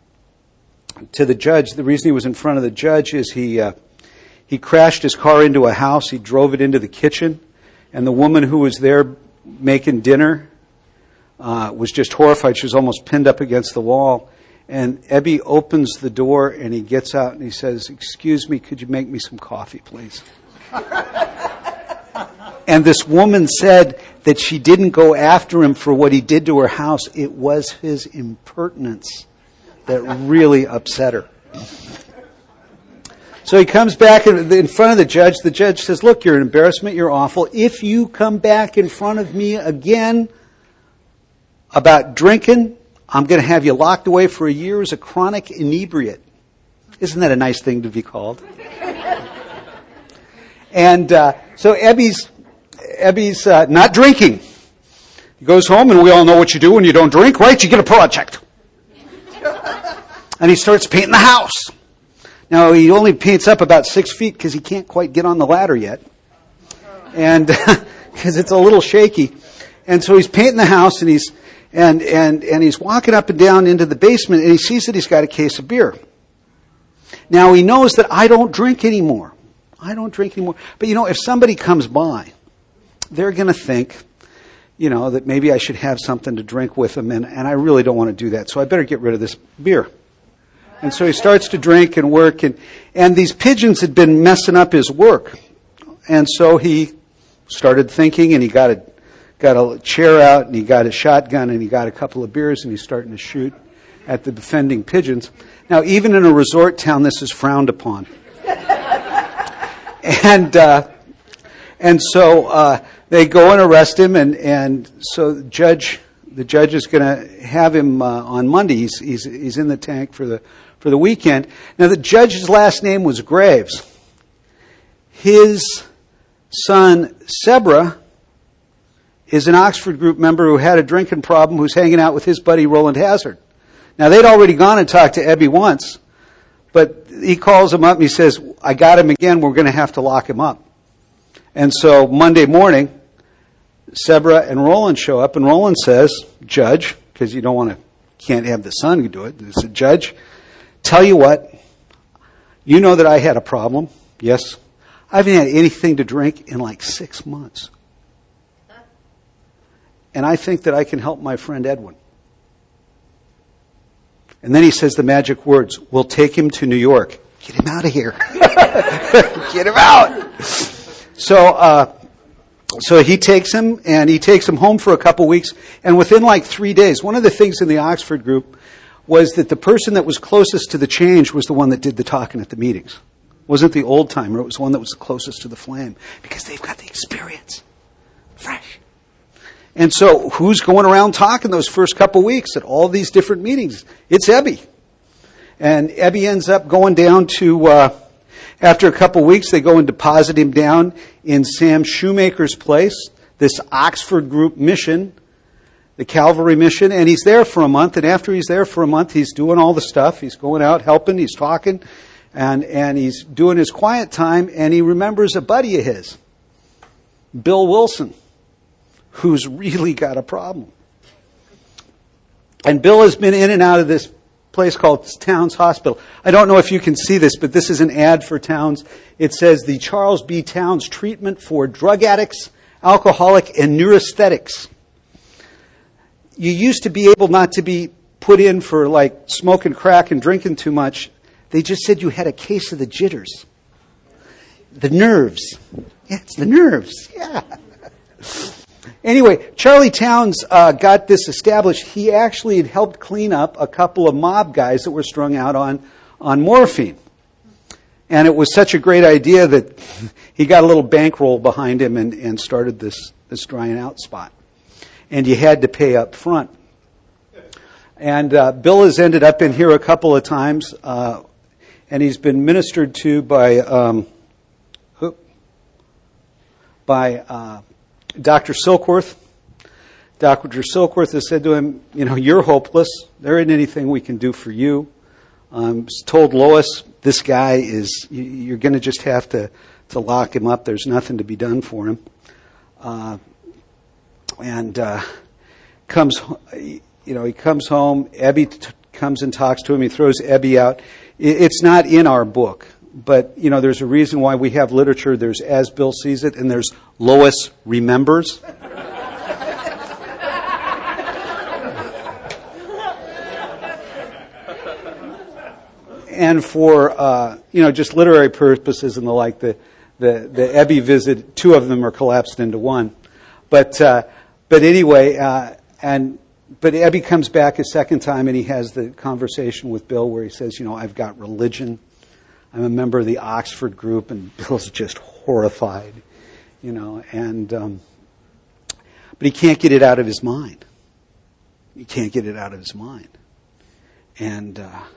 to the judge. The reason he was in front of the judge is he crashed his car into a house. He drove it into the kitchen. And the woman who was there making dinner was just horrified. She was almost pinned up against the wall. And Ebby opens the door, and he gets out, and he says, "Excuse me, could you make me some coffee, please?" And this woman said that she didn't go after him for what he did to her house. It was his impertinence that really upset her. So he comes back in front of the judge. The judge says, "Look, you're an embarrassment. You're awful. If you come back in front of me again about drinking, I'm going to have you locked away for a year as a chronic inebriate." Isn't that a nice thing to be called? And so Ebby's not drinking. He goes home, and we all know what you do when you don't drink, right? You get a project. And he starts painting the house. Now, he only paints up about 6 feet because he can't quite get on the ladder yet. And because it's a little shaky. And so he's painting the house, and he's walking up and down into the basement, and he sees that he's got a case of beer. Now, he knows that I don't drink anymore. But, if somebody comes by, they're going to think, that maybe I should have something to drink with them, and I really don't want to do that, so I better get rid of this beer. And so he starts to drink and work, and these pigeons had been messing up his work. And so he started thinking, and he got a chair out, and he got a shotgun, and he got a couple of beers, and he's starting to shoot at the defending pigeons. Now, even in a resort town, this is frowned upon. And so they go and arrest him, and so the judge is going to have him on Monday. He's in the tank for the weekend. Now, the judge's last name was Graves. His son, Sebra, is an Oxford group member who had a drinking problem, who's hanging out with his buddy Roland Hazard. Now, they'd already gone and talked to Ebby once, but he calls him up and he says, "I got him again. We're going to have to lock him up." And so Monday morning, Sebra and Roland show up, and Roland says, Judge, because you can't have the son do it. He said, Judge, tell you what, you know that I had a problem. Yes. I haven't had anything to drink in like 6 months. And I think that I can help my friend Edwin. And then he says the magic words, we'll take him to New York. Get him out of here. Get him out. So he takes him, and he takes him home for a couple weeks. And within like 3 days, one of the things in the Oxford group was that the person that was closest to the change was the one that did the talking at the meetings. It wasn't the old timer. It was the one that was the closest to the flame. Because they've got the experience. Fresh. And so who's going around talking those first couple weeks at all these different meetings? It's Ebby. And Ebby ends up going down to, after a couple weeks, they go and deposit him down in Sam Shoemaker's place, this Oxford group mission, the Calvary mission, and he's there for a month. And after he's there for a month, he's doing all the stuff. He's going out helping, he's talking, and he's doing his quiet time, and he remembers a buddy of his, Bill Wilson, who's really got a problem. And Bill has been in and out of this place called Towns Hospital. I don't know if you can see this, but this is an ad for Towns. It says the Charles B. Towns Treatment for Drug Addicts, Alcoholic, and Neurasthenics. You used to be able not to be put in for like smoking crack and drinking too much. They just said you had a case of the jitters. The nerves. Yeah, it's the nerves. Yeah. Anyway, Charlie Towns got this established. He actually had helped clean up a couple of mob guys that were strung out on morphine. And it was such a great idea that he got a little bankroll behind him and started this drying out spot. And you had to pay up front. And Bill has ended up in here a couple of times, and he's been ministered to by Dr. Silkworth. Dr. Silkworth has said to him, you're hopeless. There isn't anything we can do for you. Told Lois, this guy you're going to just have to lock him up. There's nothing to be done for him. Comes home. Ebby comes and talks to him. He throws Ebby out. It's not in our book. But, there's a reason why we have literature. There's As Bill Sees It, and there's Lois Remembers. And for, just literary purposes and the like, the Ebby visit, two of them are collapsed into one. But anyway, but Ebby comes back a second time, and he has the conversation with Bill where he says, I've got religion. I'm a member of the Oxford group, and Bill's just horrified, but he can't get it out of his mind. He can't get it out of his mind. And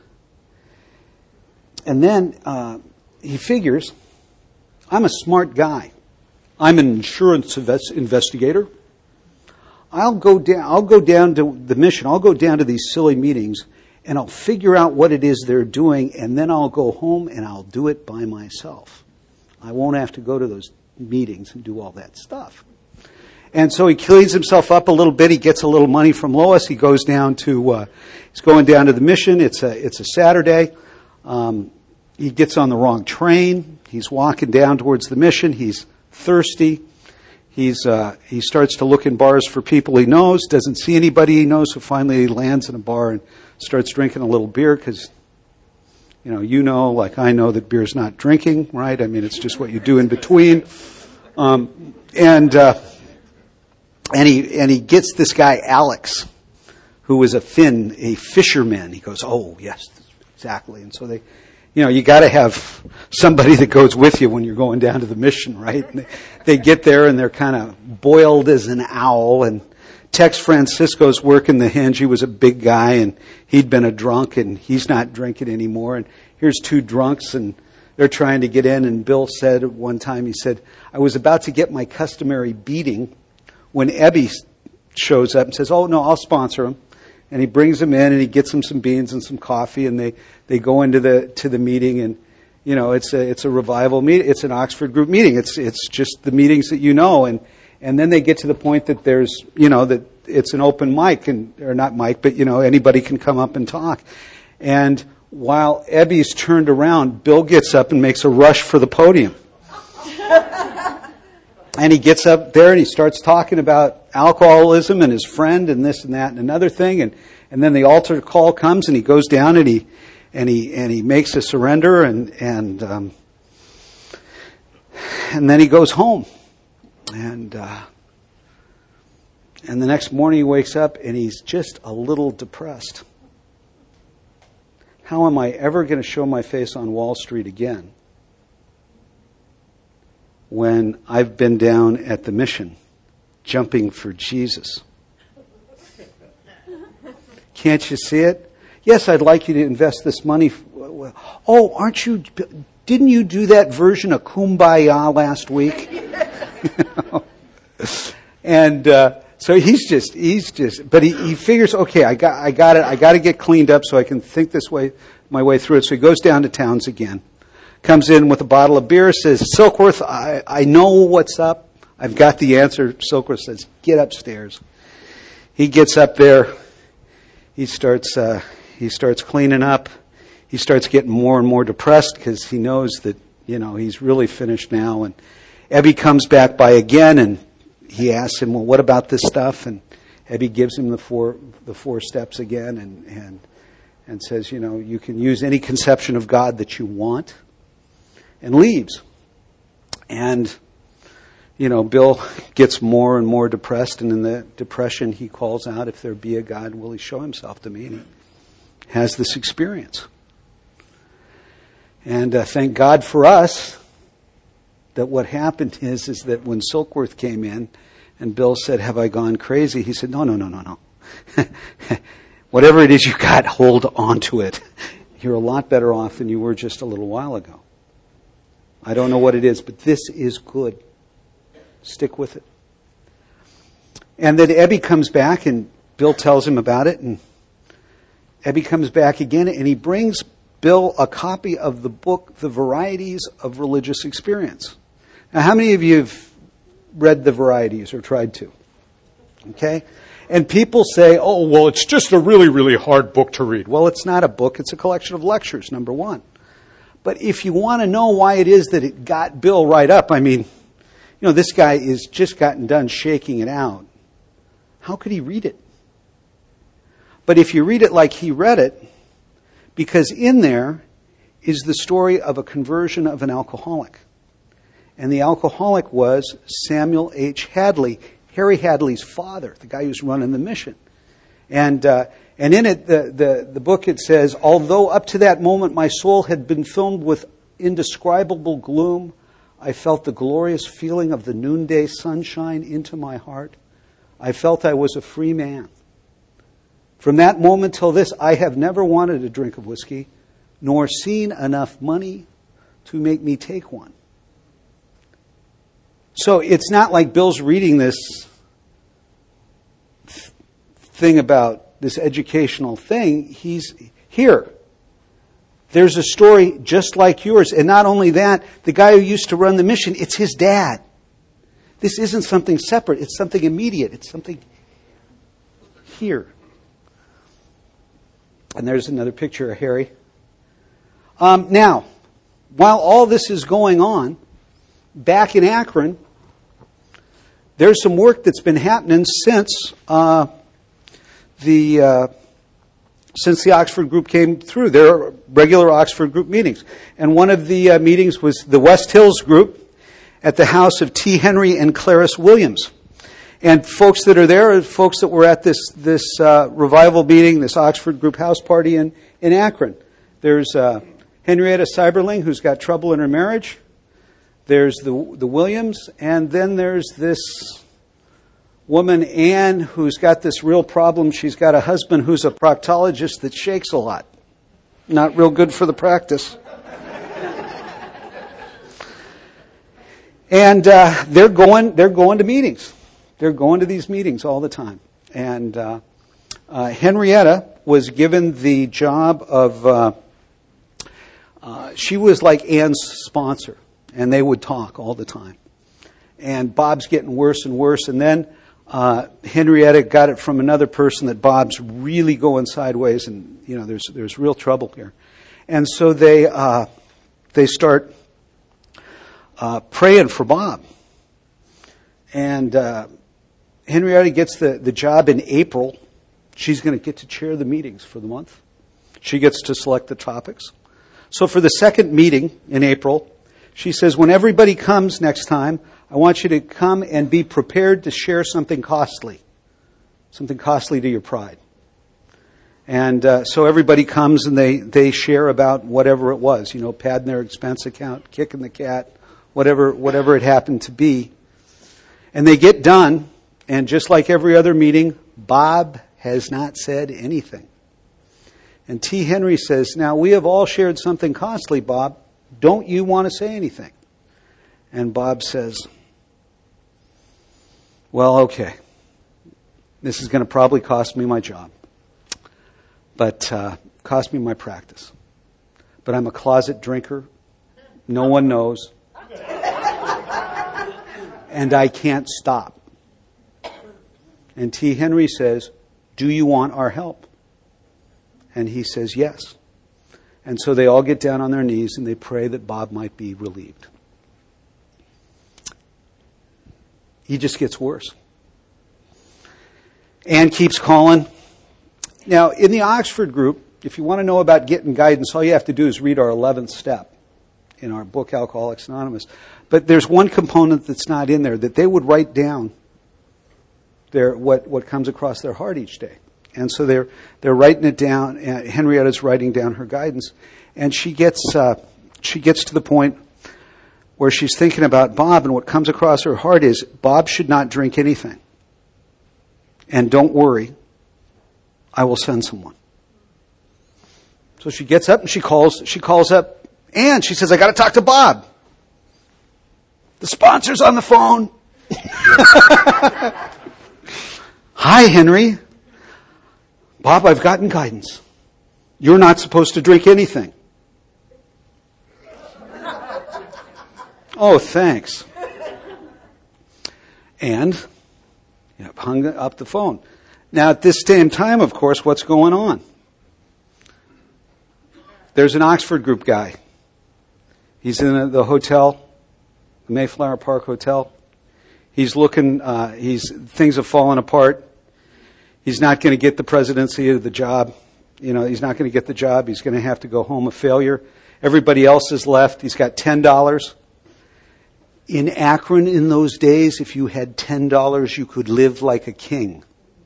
then he figures, I'm a smart guy. I'm an insurance investigator. I'll go down to the mission. I'll go down to these silly meetings, and I'll figure out what it is they're doing, and then I'll go home and I'll do it by myself. I won't have to go to those meetings and do all that stuff. And so he cleans himself up a little bit. He gets a little money from Lois. He goes down to, he's going down to the mission. It's a Saturday. He gets on the wrong train. He's walking down towards the mission. He's thirsty. He starts to look in bars for people he knows, doesn't see anybody he knows, so finally he lands in a bar and starts drinking a little beer because, like I know that beer's not drinking, right? I mean, it's just what you do in between. And he gets this guy, Alex, who is a fisherman. He goes, oh, yes, exactly. And so you got to have somebody that goes with you when you're going down to the mission, right? And they get there and they're kind of boiled as an owl. And Tex Francisco's working the hinge. He was a big guy and he'd been a drunk and he's not drinking anymore. And here's two drunks and they're trying to get in. And Bill said at one time, he said, I was about to get my customary beating when Ebby shows up and says, oh, no, I'll sponsor him. And he brings them in and he gets them some beans and some coffee and they go into the meeting and it's a revival meeting. It's an Oxford group meeting. It's just the meetings that and And then they get to the point that there's, that it's an open mic, or not mic, but, anybody can come up and talk. And while Ebby's turned around, Bill gets up and makes a rush for the podium. And he gets up there and he starts talking about alcoholism and his friend and this and that and another thing. And then the altar call comes and he goes down and he makes a surrender and then he goes home. And the next morning he wakes up and he's just a little depressed. How am I ever going to show my face on Wall Street again when I've been down at the mission jumping for Jesus? Can't you see it? Yes, I'd like you to invest this money. Oh, didn't you do that version of Kumbaya last week? And so he's just, but he figures, okay, I got it. I got to get cleaned up so I can think my way through it. So he goes down to Towns again, comes in with a bottle of beer, says, Silkworth, I know what's up. I've got the answer. Silkworth says, get upstairs. He gets up there. He starts cleaning up. He starts getting more and more depressed because he knows that, he's really finished now. And Ebby comes back by again and he asks him, well, what about this stuff? And Ebby gives him the four steps again and says, you can use any conception of God that you want, and leaves. And, Bill gets more and more depressed, and in the depression he calls out, if there be a God, will he show himself to me? And he has this experience. And thank God for us that what happened is that when Silkworth came in and Bill said, have I gone crazy? He said, no. Whatever it is you got, hold on to it. You're a lot better off than you were just a little while ago. I don't know what it is, but this is good. Stick with it. And then Ebby comes back and Bill tells him about it, and Ebby comes back again and he brings Bill a copy of the book, The Varieties of Religious Experience. Now, how many of you have read The Varieties or tried to? Okay? And people say, oh, well, it's just a really, really hard book to read. Well, it's not a book. It's a collection of lectures, number one. But if you want to know why it is that it got Bill right up, this guy is just gotten done shaking it out. How could he read it? But if you read it like he read it, because in there is the story of a conversion of an alcoholic. And the alcoholic was Samuel H. Hadley, Harry Hadley's father, the guy who's running the mission. And in it, the book, it says, although up to that moment my soul had been filled with indescribable gloom, I felt the glorious feeling of the noonday sunshine into my heart. I felt I was a free man. From that moment till this, I have never wanted a drink of whiskey, nor seen enough money to make me take one. So it's not like Bill's reading this thing about this educational thing. He's here. There's a story just like yours. And not only that, the guy who used to run the mission, it's his dad. This isn't something separate. It's something immediate. It's something here. And there's another picture of Harry. Now, while all this is going on, back in Akron, there's some work that's been happening since the Oxford group came through. There are regular Oxford group meetings. And one of the meetings was the West Hills group at the house of T. Henry and Clarice Williams. And folks that are there are folks that were at this revival meeting, this Oxford group house party in Akron. There's Henrietta Seiberling, who's got trouble in her marriage. There's the Williams. And then there's this woman, Anne, who's got this real problem. She's got a husband who's a proctologist that shakes a lot. Not real good for the practice. And they're going to meetings. They're going to these meetings all the time. And Henrietta was given the job of, she was like Anne's sponsor, and they would talk all the time. And Bob's getting worse and worse. And then Henrietta got it from another person that Bob's really going sideways, and there's real trouble here. And so they start praying for Bob. And Henrietta gets the job in April. She's going to get to chair the meetings for the month. She gets to select the topics. So for the second meeting in April, she says, when everybody comes next time, I want you to come and be prepared to share something costly to your pride. And so everybody comes and they share about whatever it was, padding their expense account, kicking the cat, whatever it happened to be. And they get done, and just like every other meeting, Bob has not said anything. And T. Henry says, now we have all shared something costly, Bob. Don't you want to say anything? And Bob says, well, okay. This is going to probably cost me my job. But cost me my practice. But I'm a closet drinker. No one knows. And I can't stop. And T. Henry says, do you want our help? And he says, yes. And so they all get down on their knees and they pray that Bob might be relieved. He just gets worse. Anne keeps calling. Now, in the Oxford group, if you want to know about getting guidance, all you have to do is read our 11th step in our book, Alcoholics Anonymous. But there's one component that's not in there, that they would write down what comes across their heart each day. And so they're writing it down. And Henrietta's writing down her guidance, and she gets to the point where she's thinking about Bob, and what comes across her heart is Bob should not drink anything. And don't worry, I will send someone. So she gets up and she calls up Anne. She says, I got to talk to Bob. The sponsor's on the phone. Hi, Henry. Bob, I've gotten guidance. You're not supposed to drink anything. Oh, thanks. And hung up the phone. Now, at this same time, of course, what's going on? There's an Oxford group guy. He's in the hotel, the Mayflower Park Hotel. He's looking, things have fallen apart. He's not going to get the presidency of the job. He's not going to get the job. He's going to have to go home a failure. Everybody else is left. He's got $10. In Akron in those days, if you had $10, you could live like a king.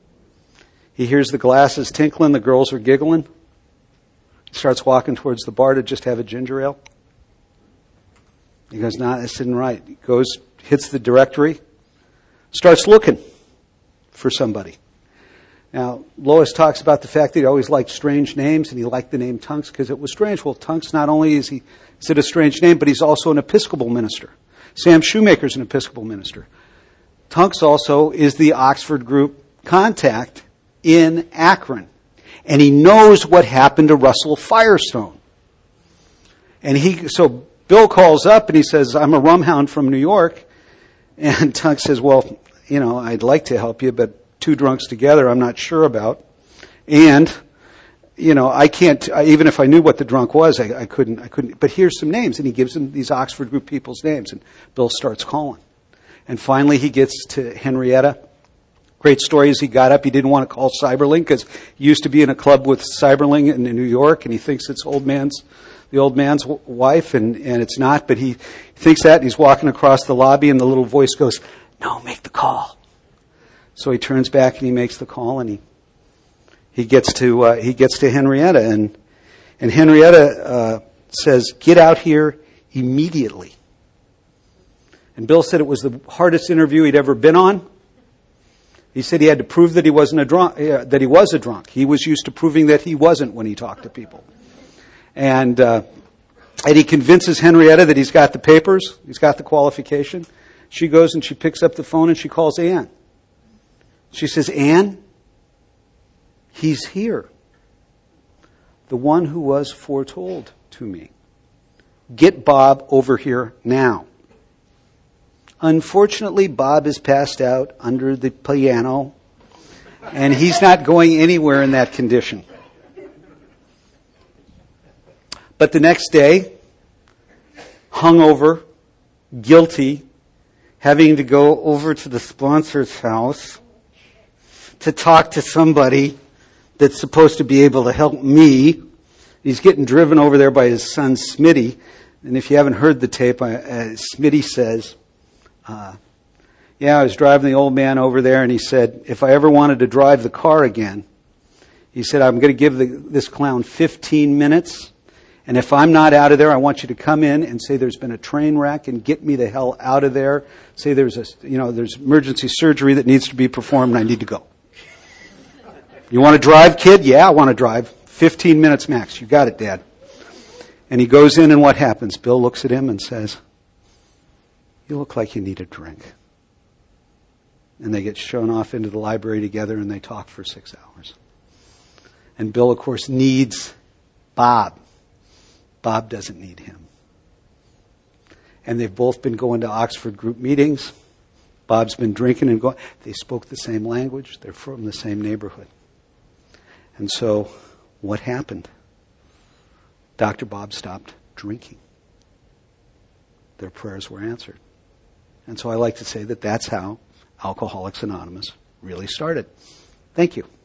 He hears the glasses tinkling. The girls are giggling. He starts walking towards the bar to just have a ginger ale. He goes, nah, this isn't right. He goes, hits the directory, starts looking for somebody. Now, Lois talks about the fact that he always liked strange names, and he liked the name Tunks because it was strange. Well, Tunks, not only is it a strange name, but he's also an Episcopal minister. Sam Shoemaker's an Episcopal minister. Tunks also is the Oxford group contact in Akron. And he knows what happened to Russell Firestone. And so Bill calls up and he says, I'm a rumhound from New York. And Tunks says, well, I'd like to help you, but two drunks together I'm not sure about. And, I can't, even if I knew what the drunk was, I couldn't. But here's some names. And he gives him these Oxford group people's names. And Bill starts calling. And finally he gets to Henrietta. Great story is he got up. He didn't want to call Cyberling because he used to be in a club with Cyberling in New York, and he thinks it's the old man's wife, and it's not. But he thinks that, and he's walking across the lobby, and the little voice goes, "No, make the call." So he turns back and he makes the call, and he gets to Henrietta, and Henrietta says, "Get out here immediately." And Bill said it was the hardest interview he'd ever been on. He said he had to prove that he wasn't a drunk, that he was a drunk. He was used to proving that he wasn't when he talked to people. And he convinces Henrietta that he's got the papers, he's got the qualification. She goes and she picks up the phone and she calls Anne. She says, "Anne, he's here. The one who was foretold to me. Get Bob over here now." Unfortunately, Bob is passed out under the piano, and he's not going anywhere in that condition. But the next day, hungover, guilty, having to go over to the sponsor's house to talk to somebody that's supposed to be able to help me. He's getting driven over there by his son, Smitty. And if you haven't heard the tape, Smitty says, I was driving the old man over there, and he said, if I ever wanted to drive the car again, he said, I'm going to give this clown 15 minutes. And if I'm not out of there, I want you to come in and say there's been a train wreck and get me the hell out of there. Say there's emergency surgery that needs to be performed and I need to go. You want to drive, kid? Yeah, I want to drive. 15 minutes max. You got it, Dad. And he goes in, and what happens? Bill looks at him and says, you look like you need a drink. And they get shown off into the library together, and they talk for 6 hours. And Bill, of course, needs Bob. Bob doesn't need him. And they've both been going to Oxford group meetings. Bob's been drinking and going. They spoke the same language. They're from the same neighborhood. And so, what happened? Dr. Bob stopped drinking. Their prayers were answered. And so I like to say that that's how Alcoholics Anonymous really started. Thank you.